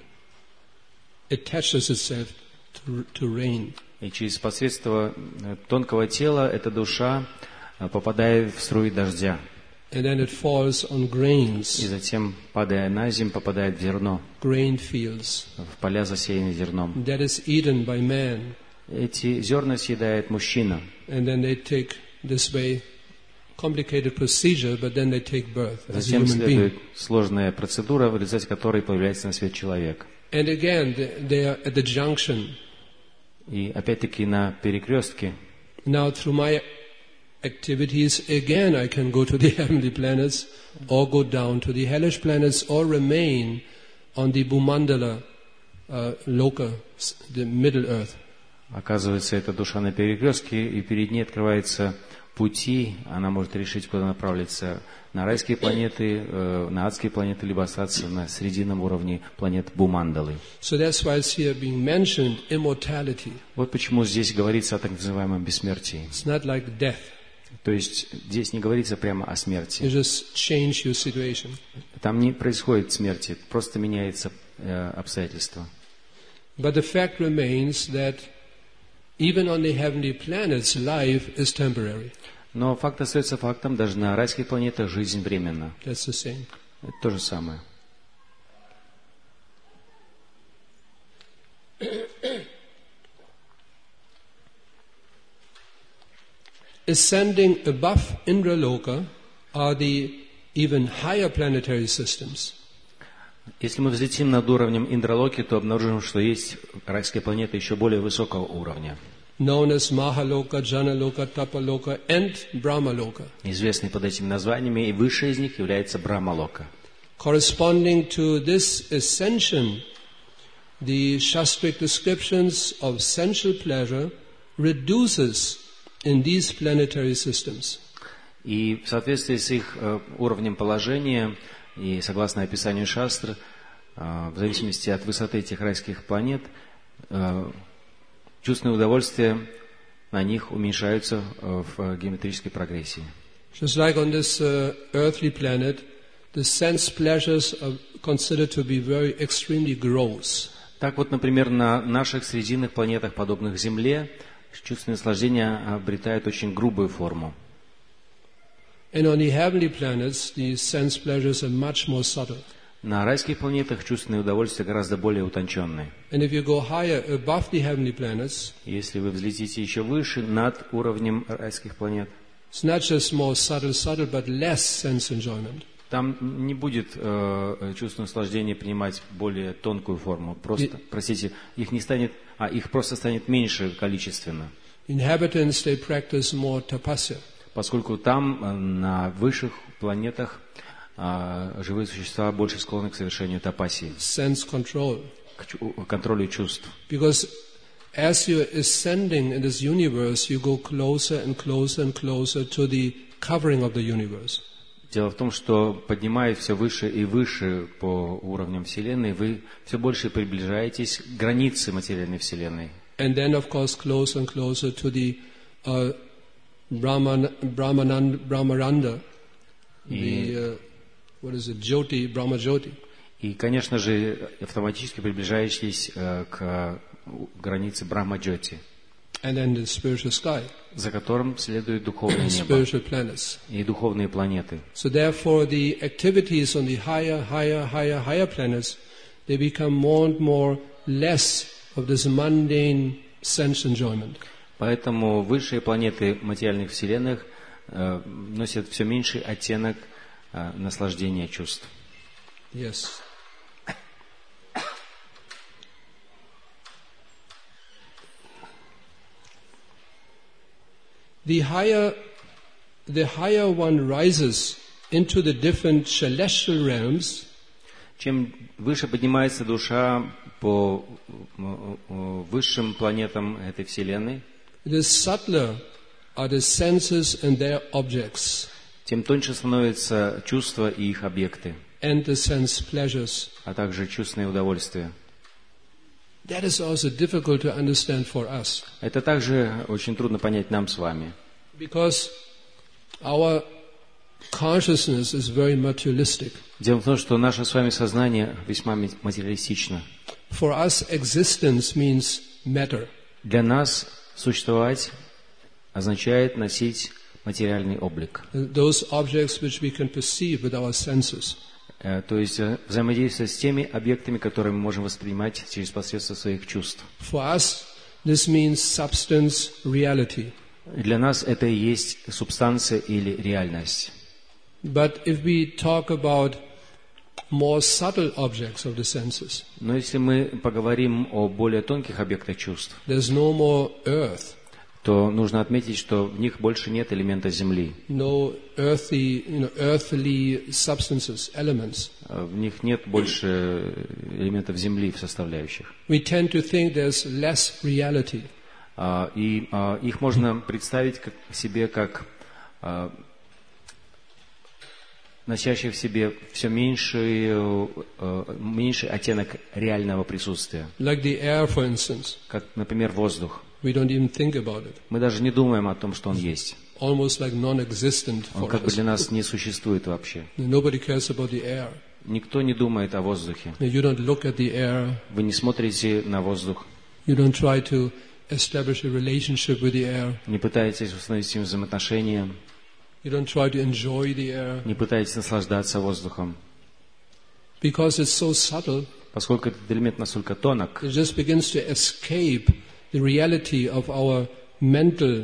attaches itself to rain. И через посредство тонкого тела эта душа попадает в струи дождя. And then it falls on grains, И затем, падая на землю, попадает в зерно, grain fields, в поля, засеянные зерном. that is eaten by man. Эти зерна съедает мужчина. And then they take this way, complicated procedure, but then they take birth as a Затем human being. следует сложная процедура, в результате которой появляется на свет человек. And again, they are at the junction. И опять-таки на перекрестке. Now through my activities, again I can go to the heavenly planets, or go down to the hellish planets, or remain on the Bhumandala Loka, the Middle Earth. Оказывается, эта душа на перекрестке, и перед ней открываются пути. Она может решить, куда направиться: на райские планеты, на адские планеты, либо остаться на срединном уровне планет Бумандалы. So that's why it's here being mentioned immortality. Вот почему здесь говорится о так называемом бессмертии. It's not like death. То есть здесь не говорится прямо о You смерти. just change your situation. Там не происходит смерти, просто меняется обстоятельства. But the fact remains that even on the heavenly planets, life is temporary. Но факт остается фактом, даже на райских планетах жизнь временна. That's the same. Это то же самое. Ascending above Indraloka are the even higher planetary systems. Если мы взлетим над уровнем Индралоки, то обнаружим, что есть райские планеты еще более высокого уровня, Known as Mahaloka, Janaloka, Tapaloka and Brahmaloka. известные под этими названиями, и высший из них является Брахмалока. Corresponding to this ascension, the Shastric descriptions of sensual pleasure reduces in these planetary systems. И в соответствии с их уровнем положения, и согласно описанию шастр, в зависимости от высоты этих райских планет, чувственные удовольствия на них уменьшаются в геометрической прогрессии. Just like on this earthly planet, the sense pleasures are considered to be very extremely gross. Так вот, например, на наших срединных планетах, подобных Земле, чувственные наслаждения обретают очень грубую форму. And on the heavenly planets, the sense pleasures are much more subtle. На райских планетах чувственные удовольствия гораздо более утонченные. And if you go higher above the heavenly planets, Если вы взлетите еще выше, над уровнем райских планет, it's not just more subtle, but less sense enjoyment. там не будет чувство наслаждения принимать более тонкую форму. Просто, простите, их просто станет меньше количественно. Inhabitants, they practice more tapasya. Поскольку там, на высших планетах, живые существа больше склонны к совершению тапассии, Sense control. к контролю чувств. Because as you're ascending in this universe, you go closer and closer and closer to the covering of the universe. Дело в том, что, поднимаясь все выше и выше по уровням Вселенной, вы все больше приближаетесь к границе материальной Вселенной. And then, of course, closer and closer to the Brahmaranda, Jyoti, Brahma Jyoti. И, конечно же, автоматически приближаетесь к границе Брахма-джоти. and then the spiritual sky, за которым следует духовное небо spiritual planets. и духовные планеты. So therefore the activities on the higher planets, they become more and more less of this mundane sense enjoyment. Поэтому высшие планеты материальных вселенных носят все меньший оттенок наслаждения чувств. Yes. The higher one rises into the different celestial realms, Чем выше поднимается душа по высшим планетам этой вселенной, the subtler are the senses and their objects, тем тоньше становятся чувства и их объекты, and the sense pleasures. а также чувственные удовольствия. That is also difficult to understand for us, Это также очень трудно понять нам с вами, because our consciousness is very materialistic. Дело в том, что наше с вами сознание весьма материалистично. For us, existence means matter. Для нас существовать означает носить материальный облик. Those objects which we can perceive with our senses. То есть взаимодействовать с теми объектами, которые мы можем воспринимать через посредство своих чувств. For us, this means substance, reality. Для нас это и есть субстанция или реальность. But if we talk about more subtle objects of the senses, Но если мы поговорим о более тонких объектах чувств, there's no more earth, то нужно отметить, что в них больше нет элемента земли. no earthly substances, elements. В них нет больше элементов земли в составляющих. We tend to think there's less reality. И их можно представить себе как носящих в себе все меньший оттенок реального присутствия. Like the air, for instance. Как, например, воздух. We don't even think about it. Мы даже не думаем о том, что он есть. Almost like non-existent Он for как бы us. для нас не существует вообще. Nobody cares about the air. Никто не думает о воздухе. You don't look at the air. Вы не смотрите на воздух. You don't try to establish a relationship with the air. Не пытаетесь установить с ним взаимоотношения. You don't try to enjoy the air. Не пытаетесь наслаждаться воздухом. Because it's so subtle, Поскольку этот элемент настолько тонок, it just begins to escape the reality of our mental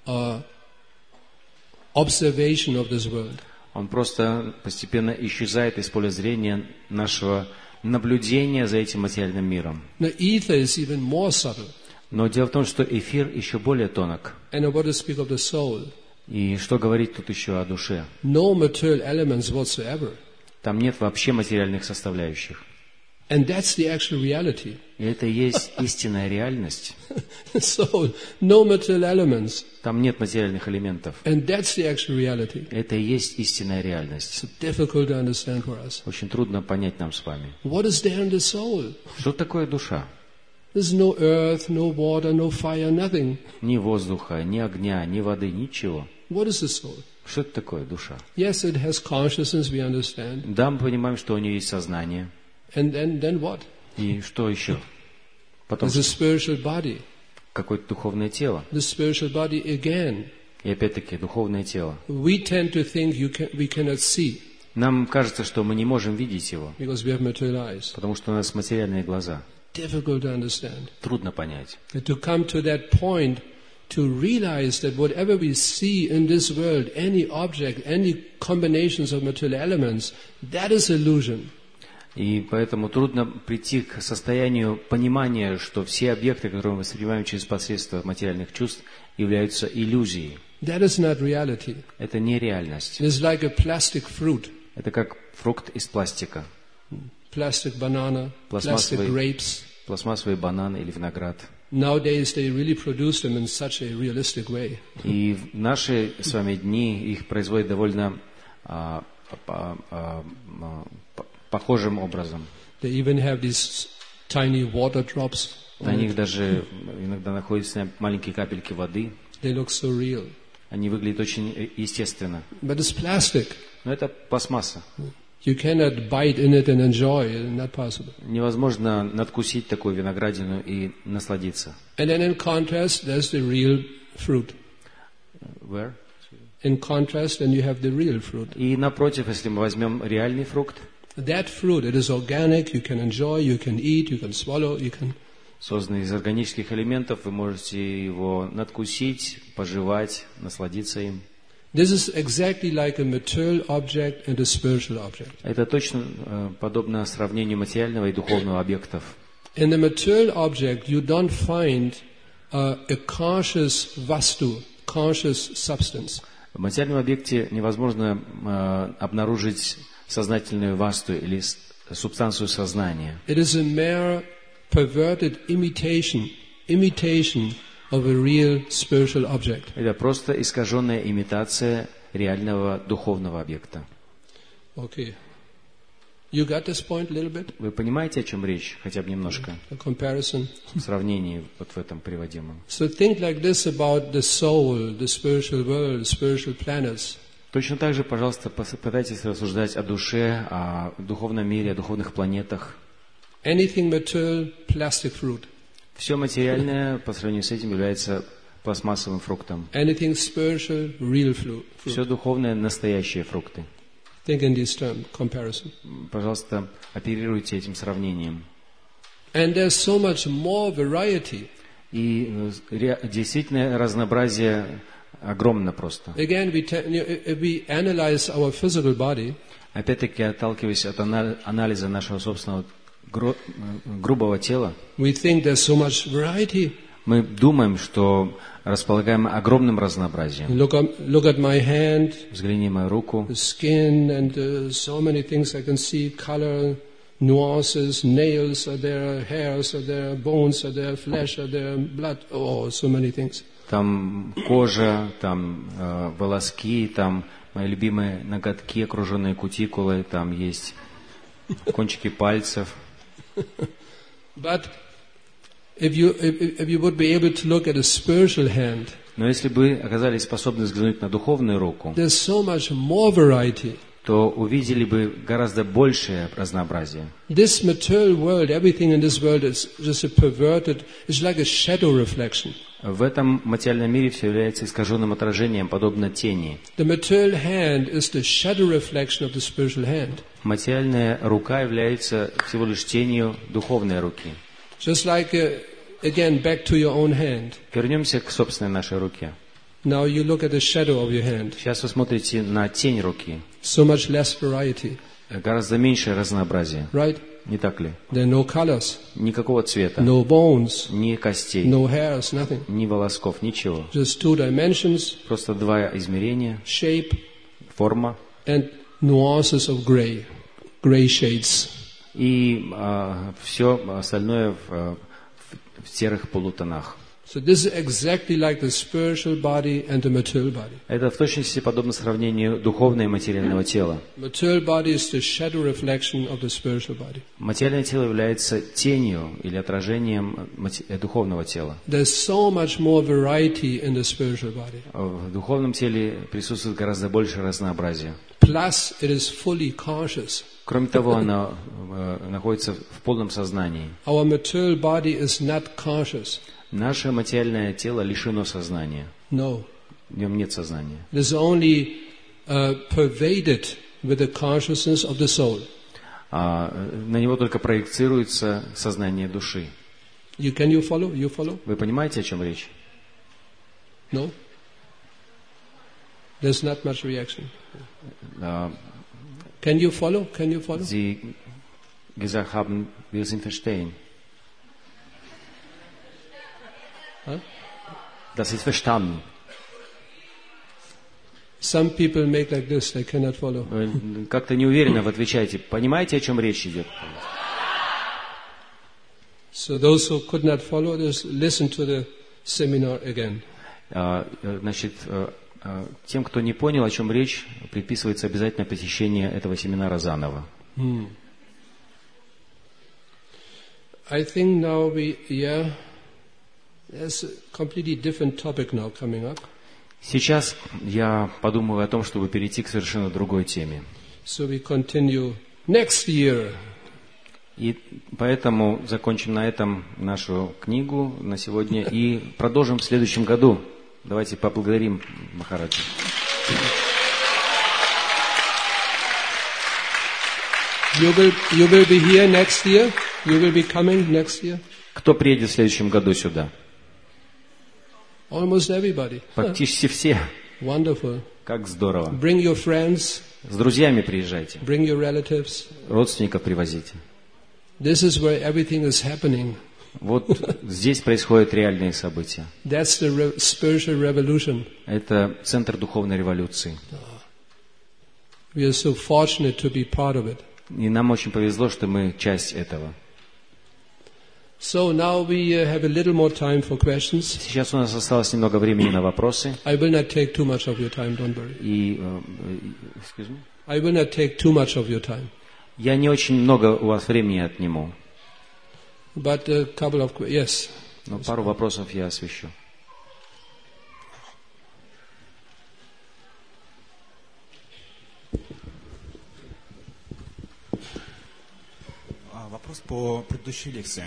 observation of this world. он просто постепенно исчезает из поля зрения нашего наблюдения за этим материальным миром. The ether is even more subtle. Но дело в том, что эфир еще более тонок. And I want to speak of the soul. И что говорить тут еще о душе? No material elements whatsoever. Там нет вообще материальных составляющих. And that's the actual reality. И это и есть истинная реальность. So, no material elements. Там нет материальных элементов. And that's the actual reality. Это и есть истинная реальность. It's difficult to understand for us. Очень трудно понять нам с вами. What is there in the soul? Что такое душа? There's no earth, no water, no fire, nothing. Ни воздуха, ни огня, ни воды, ничего. What is the soul? Что это такое душа? Yes, it has consciousness, we understand. Да, мы понимаем, что у нее есть сознание. And then what? И что еще? Потом There's a spiritual body. какое-то духовное тело. The spiritual body again. И опять-таки духовное тело. We tend to think we cannot see Нам кажется, что мы не можем видеть его, because we have material eyes. потому что у нас материальные глаза. Difficult to understand. Трудно понять. But to come to that point, to realize that whatever we see in this world, any object, any combinations of material elements, that is illusion. И поэтому трудно прийти к состоянию понимания, что все объекты, которые мы воспринимаем через посредство материальных чувств, являются иллюзией. That is not reality. Это не реальность. It is like a plastic fruit, Это как фрукт из пластика. plastic banana, plastic grapes. Пластмассовые бананы или виноград. Nowadays they really produce them in such a realistic way. И в наши с вами дни их производят довольно похожим образом. They even have these tiny water drops. На них даже иногда находятся маленькие капельки воды. They look so real. Они выглядят очень естественно. But it's plastic. Но это пластмасса. You cannot bite in it and enjoy. It's not possible. Невозможно надкусить такую виноградину и насладиться. And then in contrast, there's the real fruit. Where? In contrast, then you have the real fruit. И напротив, если мы возьмем реальный фрукт, That fruit, it is organic, you can enjoy, you can eat, you can swallow, you can... созданный из органических элементов, вы можете его надкусить, пожевать, насладиться им. This is exactly like a material object and a spiritual object. Это точно подобно сравнению материального и духовного объектов. In the material object, you don't find a conscious vastu, conscious substance. В материальном объекте невозможно обнаружить сознательную васту или субстанцию сознания. It is a mere perverted imitation of a real spiritual object. Это просто искаженная имитация реального духовного объекта. Okay. You got this point a little bit? Вы понимаете, о чем речь? Хотя бы немножко. A comparison. В сравнении вот в этом приводимом. So think like this about the soul, the spiritual world, the spiritual planets. Точно так же, пожалуйста, попытайтесь рассуждать о душе, о духовном мире, о духовных планетах. Anything material, plastic fruit. Все материальное по сравнению с этим является пластмассовым фруктом. Anything spiritual, real fruit. Все духовное – настоящие фрукты. Think in this term, comparison. Пожалуйста, оперируйте этим сравнением. And there's so much more variety. И действительно разнообразие огромно просто. Again, if we analyze our physical body, Опять-таки, отталкиваясь от анализа нашего собственного грубого тела, we think there's so much variety. мы думаем, что располагаем огромным разнообразием. Look at my hand, Взгляни на мою руку. the skin, and so many things I can see, color, nuances, nails are there, hairs are there, bones are there, flesh are there, blood, oh, so many things. Там кожа, там волоски, там мои любимые ноготки, окруженные кутикулой, там есть кончики пальцев. But if you would be able to look at a spiritual hand, Но если бы оказались способны взглянуть на духовную руку, there's so much more variety. то увидели бы гораздо большее разнообразие. This material world, everything in this world is just a perverted, it's like a shadow reflection. В этом материальном мире все является искаженным отражением, подобно тени. The material hand is the shadow reflection of the spiritual hand. Материальная рука является всего лишь тенью духовной руки. Just like, again, back to your own hand. Вернемся к собственной нашей руке. Now you look at the shadow of your hand. Сейчас вы смотрите на тень руки. So much less variety, Гораздо меньшее разнообразие. right? Не так ли? There are no colors, Никакого цвета, no bones, ни костей, no hairs, nothing. ни волосков, ничего. Just two dimensions, Просто два измерения, shape, форма and nuances of gray shades. и все остальное в серых полутонах. So this is exactly like the spiritual body and the material body. Это в точности подобно сравнению духовного и материального тела. Material body is the shadow reflection of the spiritual body. Материальное тело является тенью или отражением духовного тела. There's so much more variety in the spiritual body. В духовном теле присутствует гораздо больше разнообразия. Plus, it is fully conscious. Кроме того, оно находится в полном сознании. Our material body is not conscious. Наше материальное тело лишено сознания. No. В нем нет сознания. It is only pervaded with the consciousness of the soul. На него только проецируется сознание души. Can you follow? You follow? Вы понимаете, о чем речь? No? There's not much reaction. Can you follow? Can you follow? Sie gesagt haben, wir sind verstehen. Huh? Das ist verstanden. Some people make like this, they cannot follow. Вы как-то неуверенно вы отвечаете. Понимаете, о чем речь идет? So those who could not follow, just listen to the seminar again. Значит, тем, кто не понял, о чем речь, предписывается обязательно посещение этого семинара заново. I think now there's a completely different topic now coming up. Сейчас я подумываю о том, чтобы перейти к совершенно другой теме. So we continue next year. И поэтому закончим на этом нашу книгу на сегодня и продолжим в следующем году. Давайте поблагодарим Махараджа. You will be here next year? You will be coming next year? Кто приедет в следующем году сюда? Almost everybody. Практически все. Wonderful. Как здорово. Bring your friends. С друзьями приезжайте. Bring your relatives. Родственников привозите. This is where everything is happening. Вот здесь происходят реальные события. That's the spiritual revolution. Это центр духовной революции. We are so fortunate to be part of it. И нам очень повезло, что мы часть этого. So now we have a little more time for questions. Сейчас у нас осталось немного времени на вопросы. I will not take too much of your time, don't worry. И, excuse me? I will not take too much of your time. Я не очень много у вас времени отниму. But a couple of yes. Но пару вопросов я освещу. Вопрос по предыдущей лекции.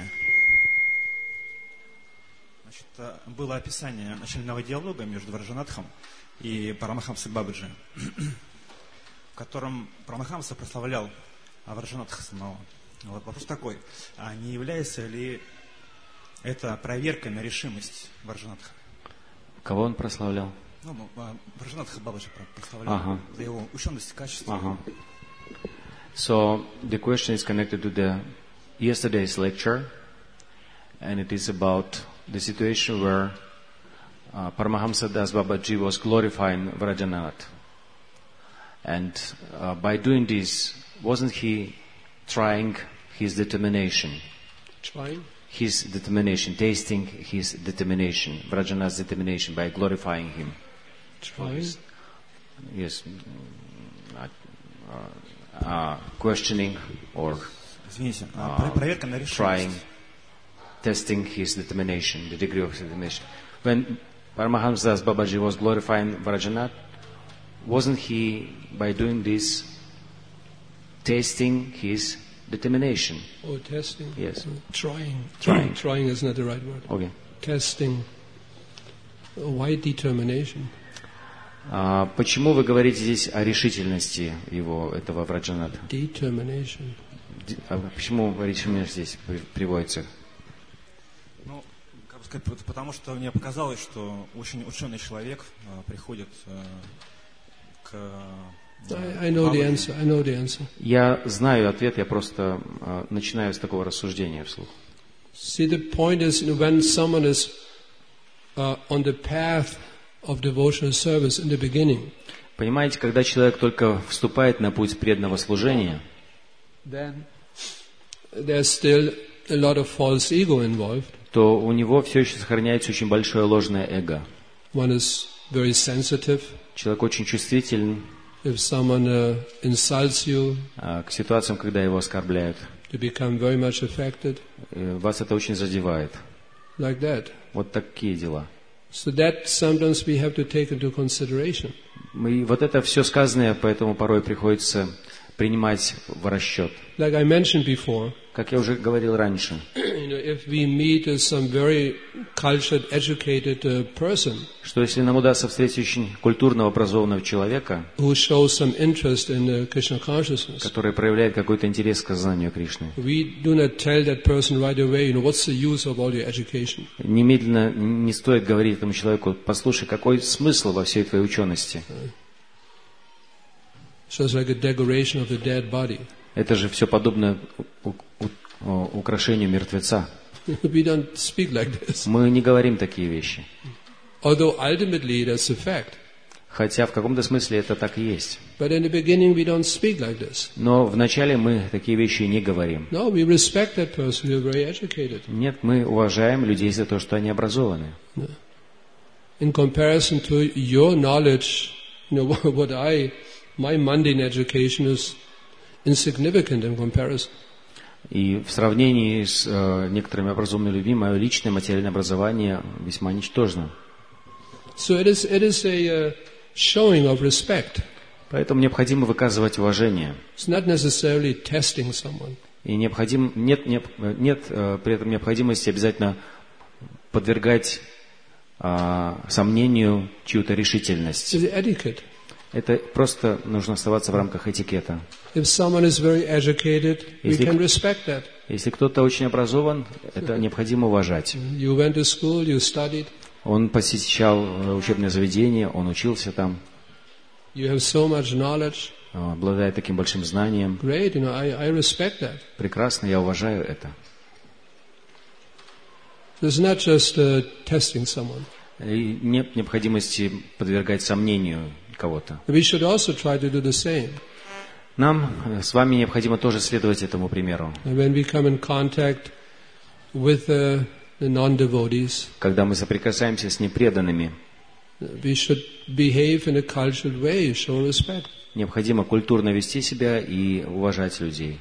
Значит, было описание начального диалога между Враджанатхом и Парамахамсой Бабаджи, в котором Парамахамса прославлял Враджанатха самого. Вот вопрос такой: а не является ли это проверкой на решимость Враджанатха? Кого он прославлял? Враджанатха Бабаджи прославлял за его ученость, качество. So the question is connected to the yesterday's lecture, and it is about the situation where Paramahamsa Das Babaji was glorifying Vrajanath. And by doing this, wasn't he trying his determination? Trying? His determination, tasting his determination, Vrajanath's determination by glorifying him. Trying? Yes. Questioning or trying, testing his determination, the degree of his determination. When Paramahamsa Das Babaji was glorifying Vrajanath, wasn't he, by doing this, tasting his determination? Oh, testing? Yes. Trying. Trying. Trying is not the right word. Okay. Testing. Why determination? Почему вы говорите здесь о решительности его, этого Враджанатха? Determination. Почему решимость здесь приводится? Ну, как бы сказать, потому что мне показалось, что очень ученый человек приходит к... I know the answer. I know the answer. Я знаю ответ, я просто начинаю с такого рассуждения вслух. See, the point is, when someone is on the path of devotional service in the beginning, понимаете, когда человек только вступает на путь преданного служения, then there's still a lot of false ego involved. то у него все еще сохраняется очень большое ложное эго. One is very sensitive. Человек очень чувствителен If someone insults you, к ситуациям, когда его оскорбляют. you become very much affected. Вас это очень задевает. Like that. Вот такие дела. So that sometimes we have to take into consideration. И вот это все сказанное, поэтому порой приходится принимать в расчет. Like I mentioned before, как я уже говорил раньше, if we meet some very cultured, educated person, что если нам удастся встретить очень культурно образованного человека, who shows some interest in Krishna consciousness, который проявляет какой-то интерес к сознанию Кришны, we do not tell that person right away, what's the use of all your education? Немедленно не стоит говорить этому человеку: послушай, какой смысл во всей твоей учености? So it's like a decoration of the dead body. Это же все подобно украшению мертвеца. We don't speak like this. Мы не говорим такие вещи. Although ultimately that's a fact. Хотя в каком-то смысле это так и есть. But in the beginning we don't speak like this. Но вначале мы такие вещи не говорим. No, we respect that person. You're very educated. Нет, мы уважаем людей за то, что они образованы. No. In comparison to your knowledge, my mundane education is insignificant in comparison. И в сравнении с некоторыми образованными людьми, мое личное материальное образование весьма ничтожно. So it is a showing of respect. Поэтому необходимо выказывать уважение. It's not necessarily testing someone. И нет при этом необходимости обязательно подвергать сомнению чью-то решительность. It's etiquette. Это просто нужно оставаться в рамках этикета. If someone is very educated, we can respect that. Если кто-то очень образован, это необходимо уважать. You went to school, you studied. Он посещал учебное заведение, он учился там. You have so much knowledge. Обладает таким большим знанием. Great, I respect that. Прекрасно, я уважаю это. It's not just testing someone. И нет необходимости подвергать сомнению кого-то. We should also try to do the same. Нам с вами необходимо тоже следовать этому примеру. When we come in contact with the non-devotees, Когда мы соприкасаемся с непреданными, we should behave in a cultured way, show respect. необходимо культурно вести себя и уважать людей.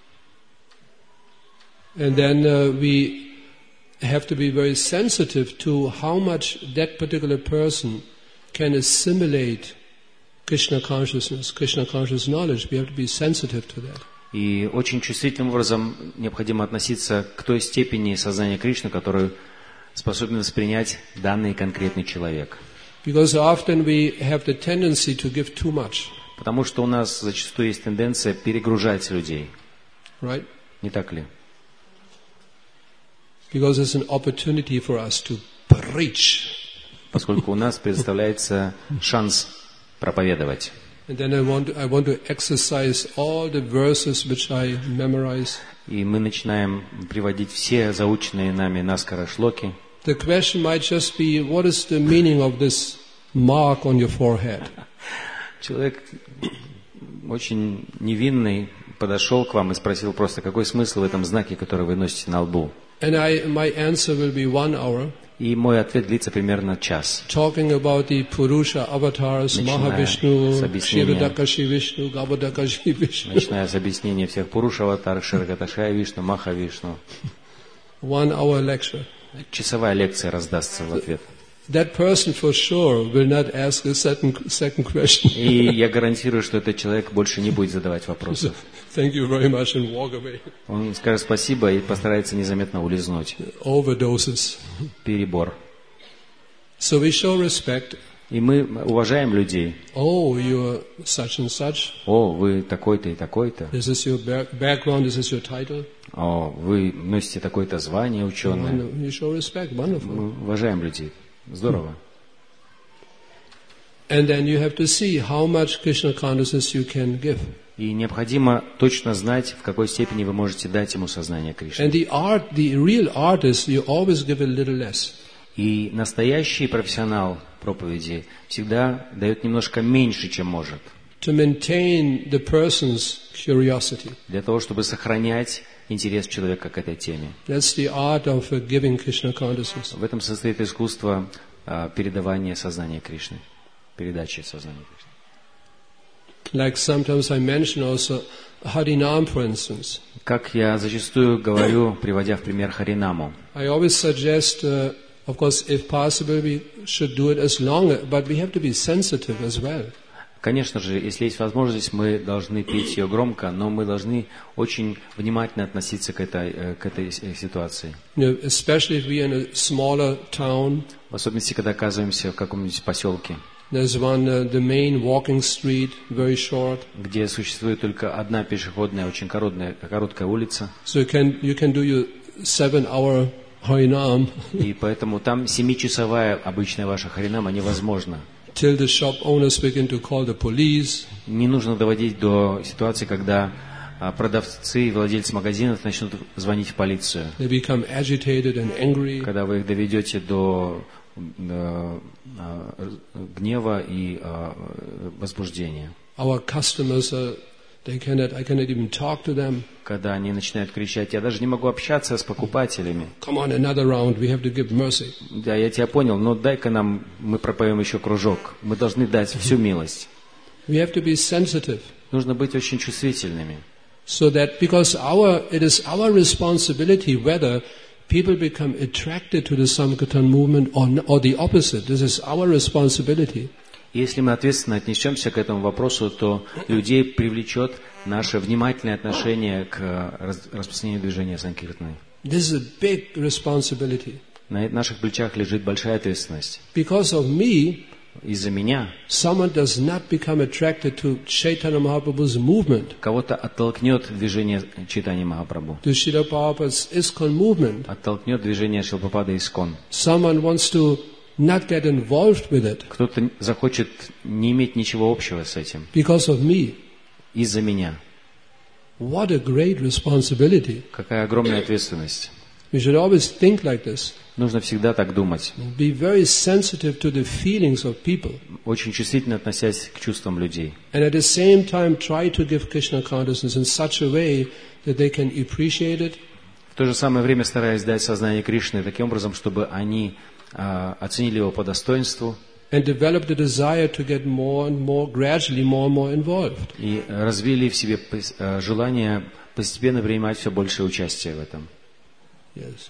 And then we have to be very sensitive to how much that particular person can assimilate Krishna consciousness, Krishna conscious knowledge. We have to be sensitive to that. И очень чувствительным образом необходимо относиться к той степени сознания Кришны, которую способен воспринять данный конкретный человек. Because often we have the tendency to give too much. Потому что у нас зачастую есть тенденция перегружать людей. Right? Не так ли? Because it's an opportunity for us to preach. Поскольку у нас предоставляется шанс проповедовать. And then I want to exercise all the verses which I memorize. И мы начинаем приводить все заученные нами наскоро шлоки. The question might just be, what is the meaning of this mark on your forehead? Человек очень невинный подошел к вам и спросил просто, какой смысл в этом знаке, который вы носите на лбу? And my answer will be 1 hour. И мой ответ длится примерно час. Talking about the Purusha avatars, Mahavishnu, Начиная Kshirodakashi Vishnu, Gavadakashi Vishnu. Начиная с объяснения всех Пуруша-аватар, Кширогаташая Вишну, Маха-Вишну. 1 hour lecture. Часовая лекция раздастся в ответ. That person for sure will not ask a second question. И я гарантирую, что этот человек больше не будет задавать вопросов. Thank you very much and walk away. Он скажет спасибо и постарается незаметно улизнуть. Overdoses. Перебор. So we show respect. И мы уважаем людей. Oh, you're such and such. О, вы такой-то и такой-то. This is your background, this is your title. О, вы носите такое-то звание ученое. You show respect, wonderful. Мы уважаем людей. Здорово. And then you have to see how much Krishna consciousness you can give. И необходимо точно знать, в какой степени вы можете дать ему сознание Кришны. And the real artist, you always give a little less. И настоящий профессионал проповеди всегда дает немножко меньше, чем может. To maintain the person's curiosity. Для того, чтобы сохранять интерес человека к этой теме. That's the art of giving Krishna consciousness. В этом состоит искусство передавания сознания Кришны, передачи сознания Кришны. Like sometimes I mention also Harinam, for instance. Как я зачастую говорю, приводя в пример Харинаму. I always suggest, of course, if possible, we should do it as long, but we have to be sensitive as well. Конечно же, если есть возможность, мы должны петь ее громко, но мы должны очень внимательно относиться к этой ситуации. You know, especially if we are in a smaller town. В особенности, когда оказываемся в каком-нибудь поселке. There's one, the main walking street, very short. Где существует только одна пешеходная, очень короткая улица. So you can do your 7-hour Harinam. И поэтому там 7-часовая обычная ваша Харинама невозможна. Till the shop owners begin to call the police. Не нужно доводить до ситуации, когда продавцы и владельцы магазинов начнут звонить в полицию. They become agitated and angry. Когда вы их доведете до гнева и возбуждения. Our customers I cannot even talk to them. Когда они начинают кричать, я даже не могу общаться с покупателями. Come on, another round. We have to give mercy. Да, я тебя понял, но дай-ка нам, мы пропоем еще кружок. Мы должны дать всю милость. We have to be sensitive. Нужно быть очень чувствительными. So that because it is our responsibility whether people become attracted to the Sankirtan movement or the opposite. This is our responsibility. Если мы ответственно отнесемся к этому вопросу, то людей привлечет наше внимательное отношение к распространению движения Санкиртаны. This is a big responsibility. На наших плечах лежит большая ответственность. Because of me, Из-за меня someone does not become attracted to Chaitanya Mahaprabhu's movement, кого-то оттолкнет движение Чайтаньи Махапрабху, to Srila Prabhupada's ISKCON movement. оттолкнет движение Шрилапрапады Искон. Someone wants to not get involved with it Кто-то захочет не иметь ничего общего с этим. because of me. Из-за меня. What a great responsibility. Какая огромная ответственность. We should always think like this. Нужно всегда так думать. Be very sensitive to the feelings of people. Очень чувствительно относясь к чувствам людей. And at the same time try to give Krishna consciousness in such a way that they can appreciate it. В то же самое время стараясь дать сознание Кришны таким образом, чтобы они оценили его по достоинству And develop the desire to get more and more, gradually more and more involved. и развили в себе желание постепенно принимать все большее участие в этом. Yes.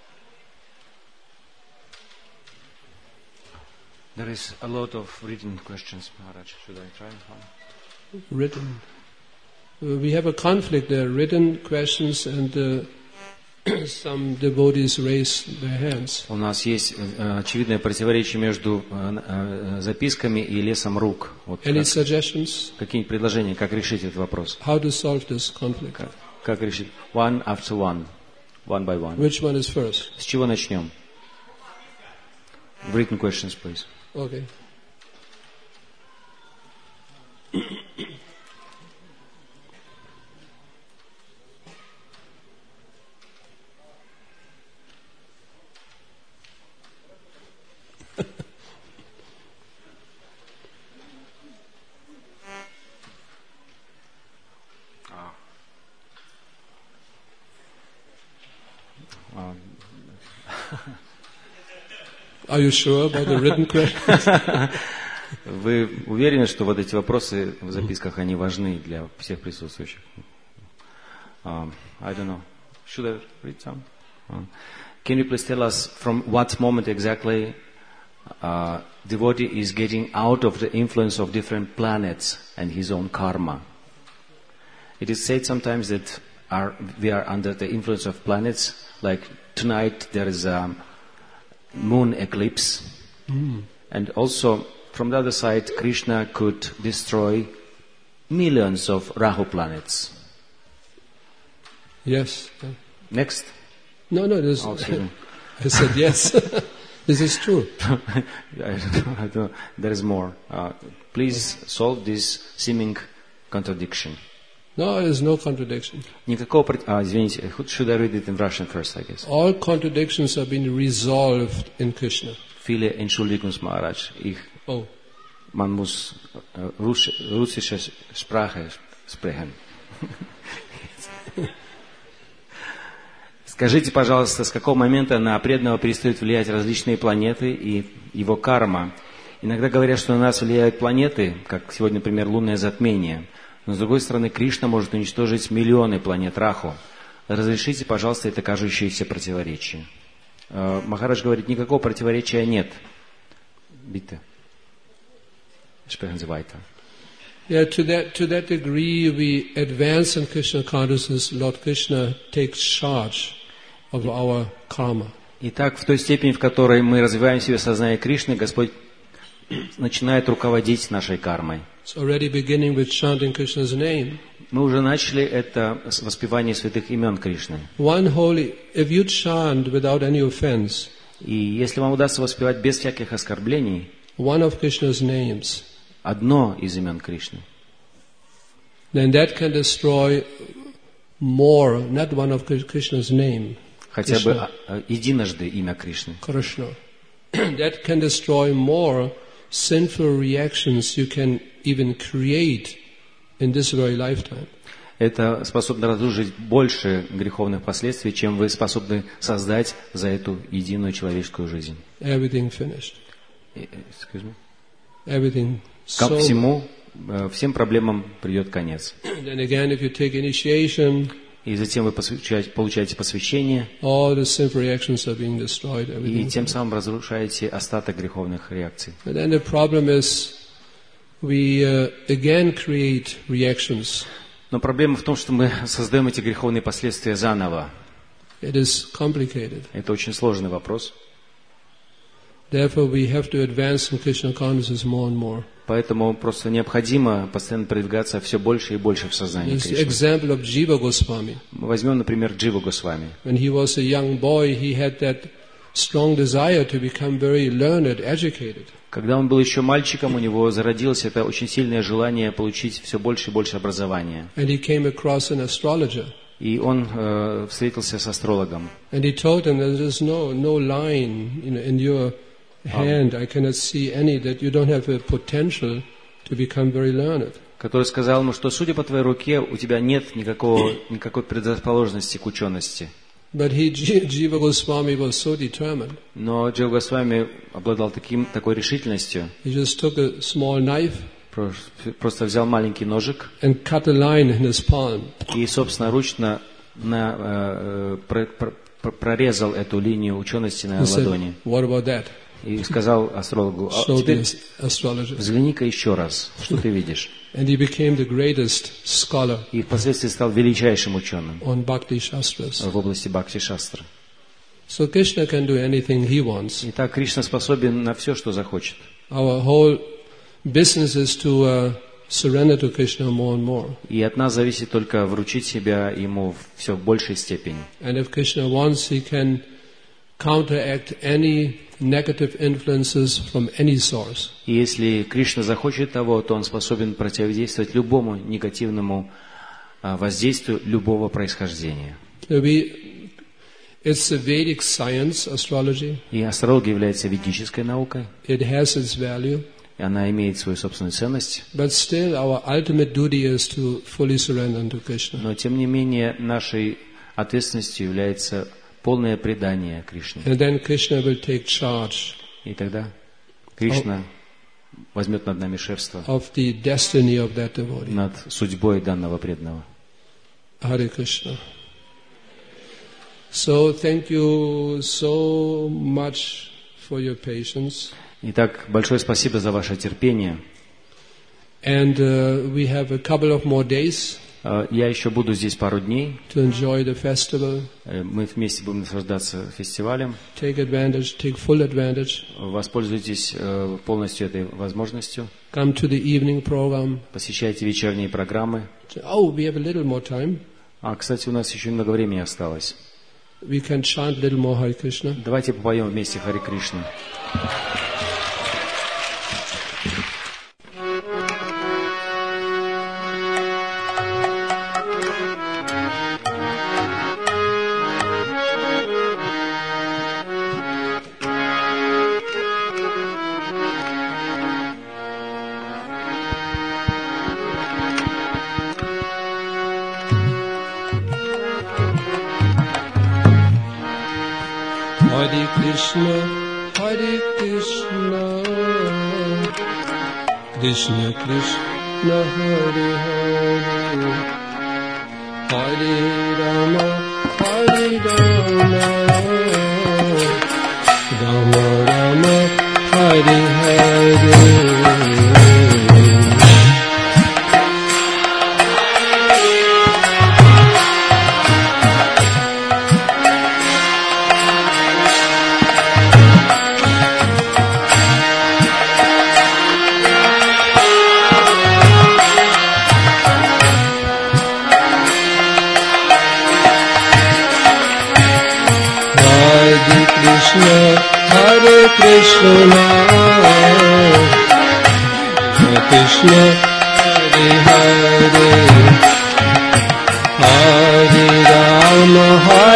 There is a lot of written questions, Maharaj. Should I try one? Written. We have a conflict there. Written questions and some devotees raise their hands. У нас есть очевидное противоречие между записками и лесом рук. Вот Any suggestions? какие-нибудь предложения, как решить этот вопрос? How to solve this conflict? Как решить? One after one. One by one. Which one is first? С чего начнем? Written questions, please. Okay. Are you sure about the written questions? Вы уверены, что вот эти вопросы в записках, они важны для всех присутствующих? I don't know. Should I read some? Can you please tell us from what moment exactly devotee is getting out of the influence of different planets and his own karma? It is said sometimes that we are under the influence of planets, like tonight there is a moon eclipse. And also, from the other side, Krishna could destroy millions of Rahu planets. Yes. Next. No, this, Oh, excuse me. I said yes. This is true. I don't know. There is more. Please solve this seeming contradiction. No, there is no contradiction. Никакого... извините, should I read it in Russian first, I guess? All contradictions have been resolved in Krishna. Viele Entschuldigung, Maharaj. Man muss russische Sprache sprechen. Скажите, пожалуйста, с какого момента на преданного перестают влиять различные планеты и его карма? Иногда говорят, что на нас влияют планеты, как сегодня, например, лунное затмение. Но с другой стороны, Кришна может уничтожить миллионы планет Раху. Разрешите, пожалуйста, это кажущееся противоречие. Махарадж говорит, никакого противоречия нет. Bitte. Sprechen Sie weiter. Yeah, to that degree we advance in Krishna consciousness, Lord Krishna takes charge of our karma. Итак, в той степени, в которой мы развиваем в себе сознание Кришны, Господь начинает руководить нашей кармой. It's already beginning with chanting Krishna's name. Мы уже начали это с воспевания святых имен Кришны. One holy, if you chant without any offense, И если вам удастся воспевать без всяких оскорблений, one of Krishna's names, одно из имен Кришны, then that can destroy more, not one of Krishna's name, хотя бы единожды имя Кришны, Krishna. That can destroy more sinful reactions you can even create in this very lifetime. это способно разрушить больше греховных последствий, чем вы способны создать за эту единую человеческую жизнь. Everything finished. Excuse me? Everything Ко so. всему, всем проблемам придет конец. Then again, if you take initiation, И затем вы получаете посвящение, all the sinful reactions are being destroyed. и Everything. тем самым разрушаете остаток греховных реакций. But then the problem is we again create reactions. Но проблема в том, что мы создаем эти греховные последствия заново. It is complicated. Это очень сложный вопрос. Therefore, we have to advance in Krishna consciousness more and more. Поэтому просто необходимо постоянно продвигаться все больше и больше в сознании There's the Кришны. example of Jiva Goswami. Мы возьмем, например, Дживу Госвами. When he was a young boy, he had that strong desire to become very learned, educated. Когда он был еще мальчиком, у него зародилось это очень сильное желание получить все больше и больше образования. And he came across an astrologer. И он встретился с астрологом. And he told him that there's no line in your hand. I cannot see any, that you don't have a potential to become very learned. Который сказал ему, что судя по твоей руке, у тебя нет никакой предрасположенности к учености. But Jiva Goswami was so determined. Но Джива Госвами обладал такой решительностью. He just took a small knife Просто взял маленький ножик and cut a line in his palm. и собственноручно прорезал эту линию учености на He said, ладони. "What about that?" И сказал астрологу: Showed теперь the astrologer. взгляни-ка еще раз, что ты видишь. And he became the greatest scholar И впоследствии стал величайшим ученым on Bhakti Shastras. в области Бхакти-шастры. So Krishna can do anything he wants. Итак, Кришна способен на все, что захочет. Our whole business is to surrender to Krishna more and more. И от нас зависит только вручить себя Ему все в большей степени. And if Krishna wants, he can counteract any negative influences from any source. И если Кришна захочет того, то Он способен противодействовать любому негативному воздействию любого происхождения. It's a Vedic science, astrology. И астрология является ведической наукой. It has its value. И она имеет свою собственную ценность. But still, our ultimate duty is to fully surrender to Krishna. Но тем не менее, нашей ответственностью является полное предание Кришне. And then Krishna will take charge И тогда Кришна возьмет над нами шефство of the destiny of that devotee. над судьбой данного преданного. Hare Krishna. So thank you so much for your patience. Итак, большое спасибо за ваше терпение. And we have a couple of more days Я еще буду здесь пару дней. to enjoy the festival. Мы вместе будем наслаждаться фестивалем. Take advantage, take full advantage. Воспользуйтесь полностью этой возможностью. Come to the evening program. Посещайте вечерние программы. Oh, we have a little more time. Кстати, у нас еще немного времени осталось. We can chant a little more Hare Krishna. Давайте попоем вместе Харе Кришна. Hare Krishna, Krishna Krishna, Hare Hare, Hare Rama, Rama Rama, Hare Hare. Hare Krishna, Hare Krishna, Hare Hare, Hare Rama,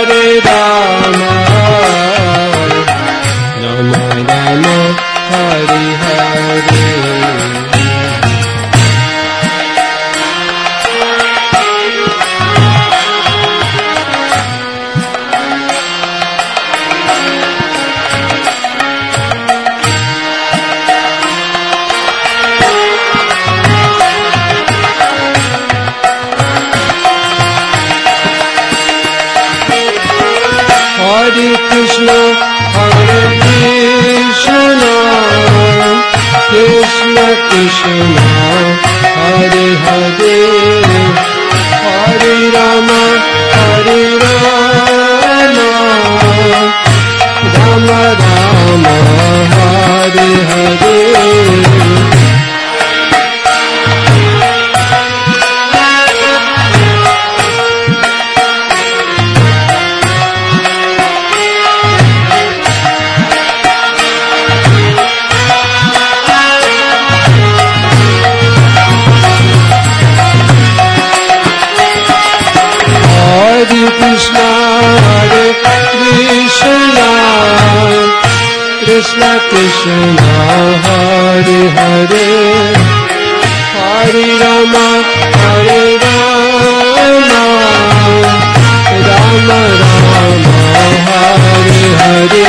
Rama Rama, Hare Hare. Hare Krishna, Krishna Krishna, Krishna Krishna Hare Hare Hare Rama Hare Rama Rama Rama Hare Hare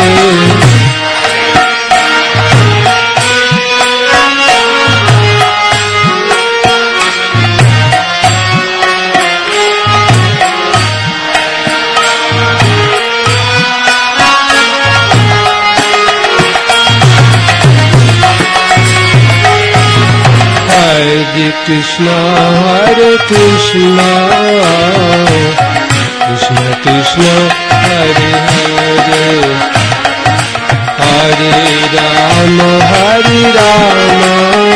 Hare Krishna, Hare Krishna, Krishna Krishna, Hare Hare, Hare Rama, Hare Rama,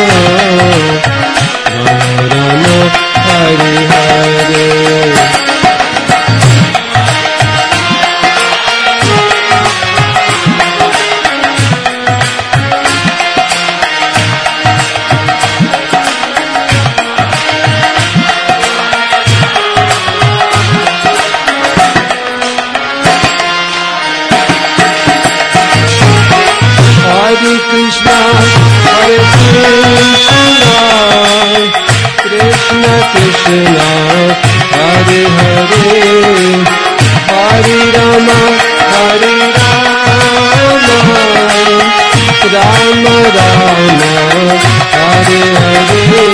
Rama Rama, Hare Hare. Hare Krishna, Hare Krishna, Krishna Krishna, Hare Hare, Hare Rama, Hare Rama, Rama Rama, Hare Hare.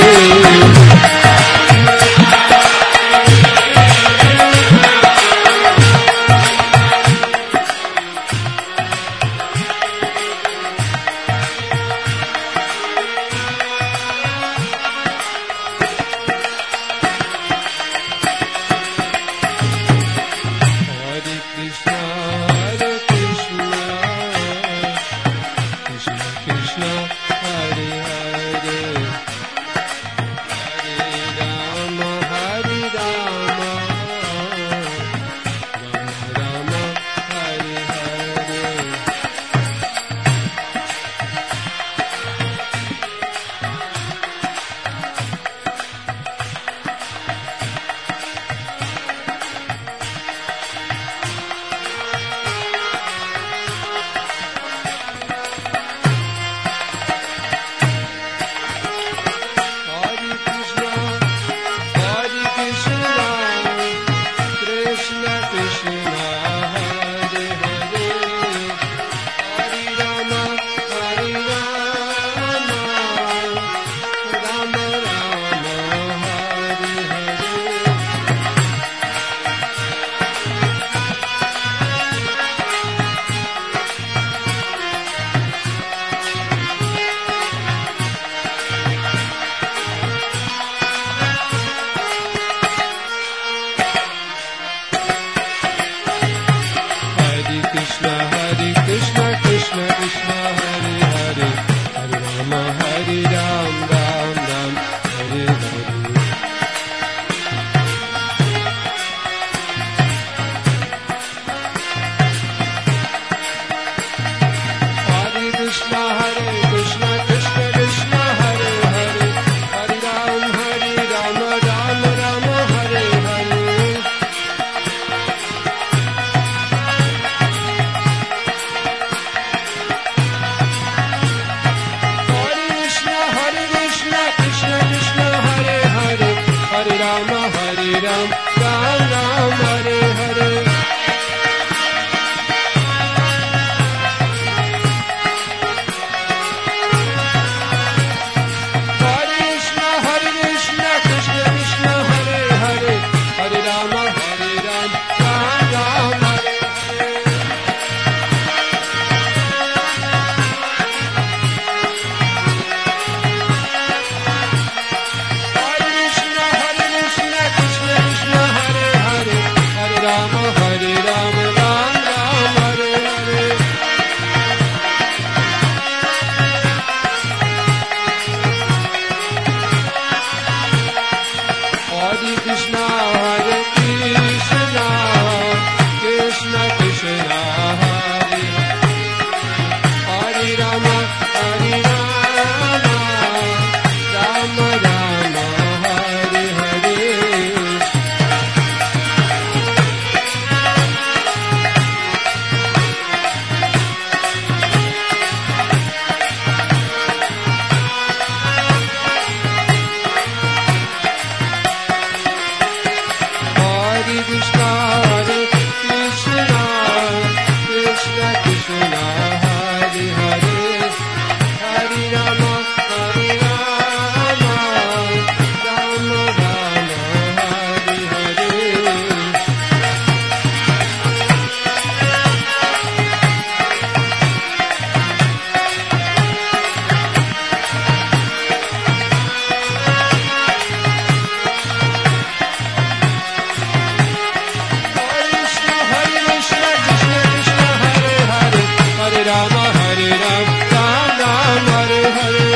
Hare Ram, Ram Ram, Hare Hare.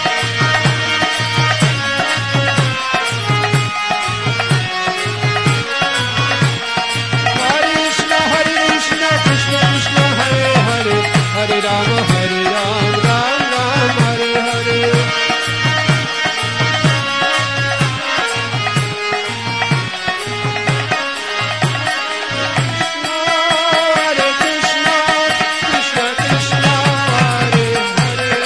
Hare Krishna, Krishna Krishna, Hare Hare, Hare Ram, Ram Ram, Hare Hare. Hare Krishna, Krishna Krishna, Hare Hare,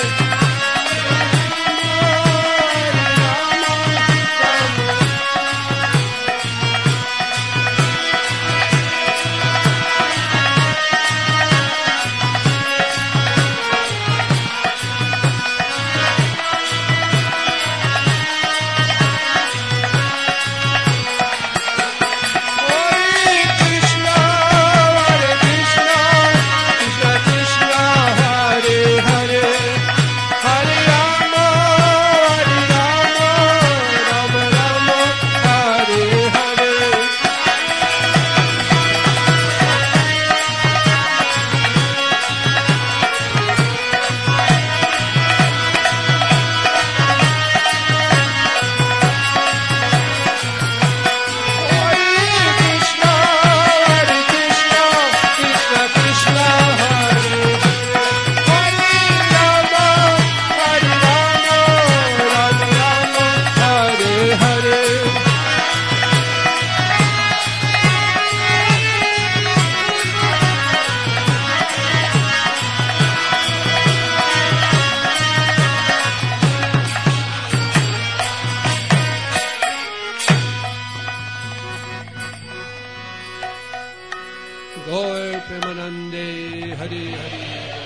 Hare Krishna, Krishna Krishna, Hare Hare, Hare Rama, Rama Rama, Hare Hare. Hare Krishna, Krishna Krishna, Hare Hare, Hare Rama, Rama Rama, Hare Hare. Gaur Premanande, Hare Hare.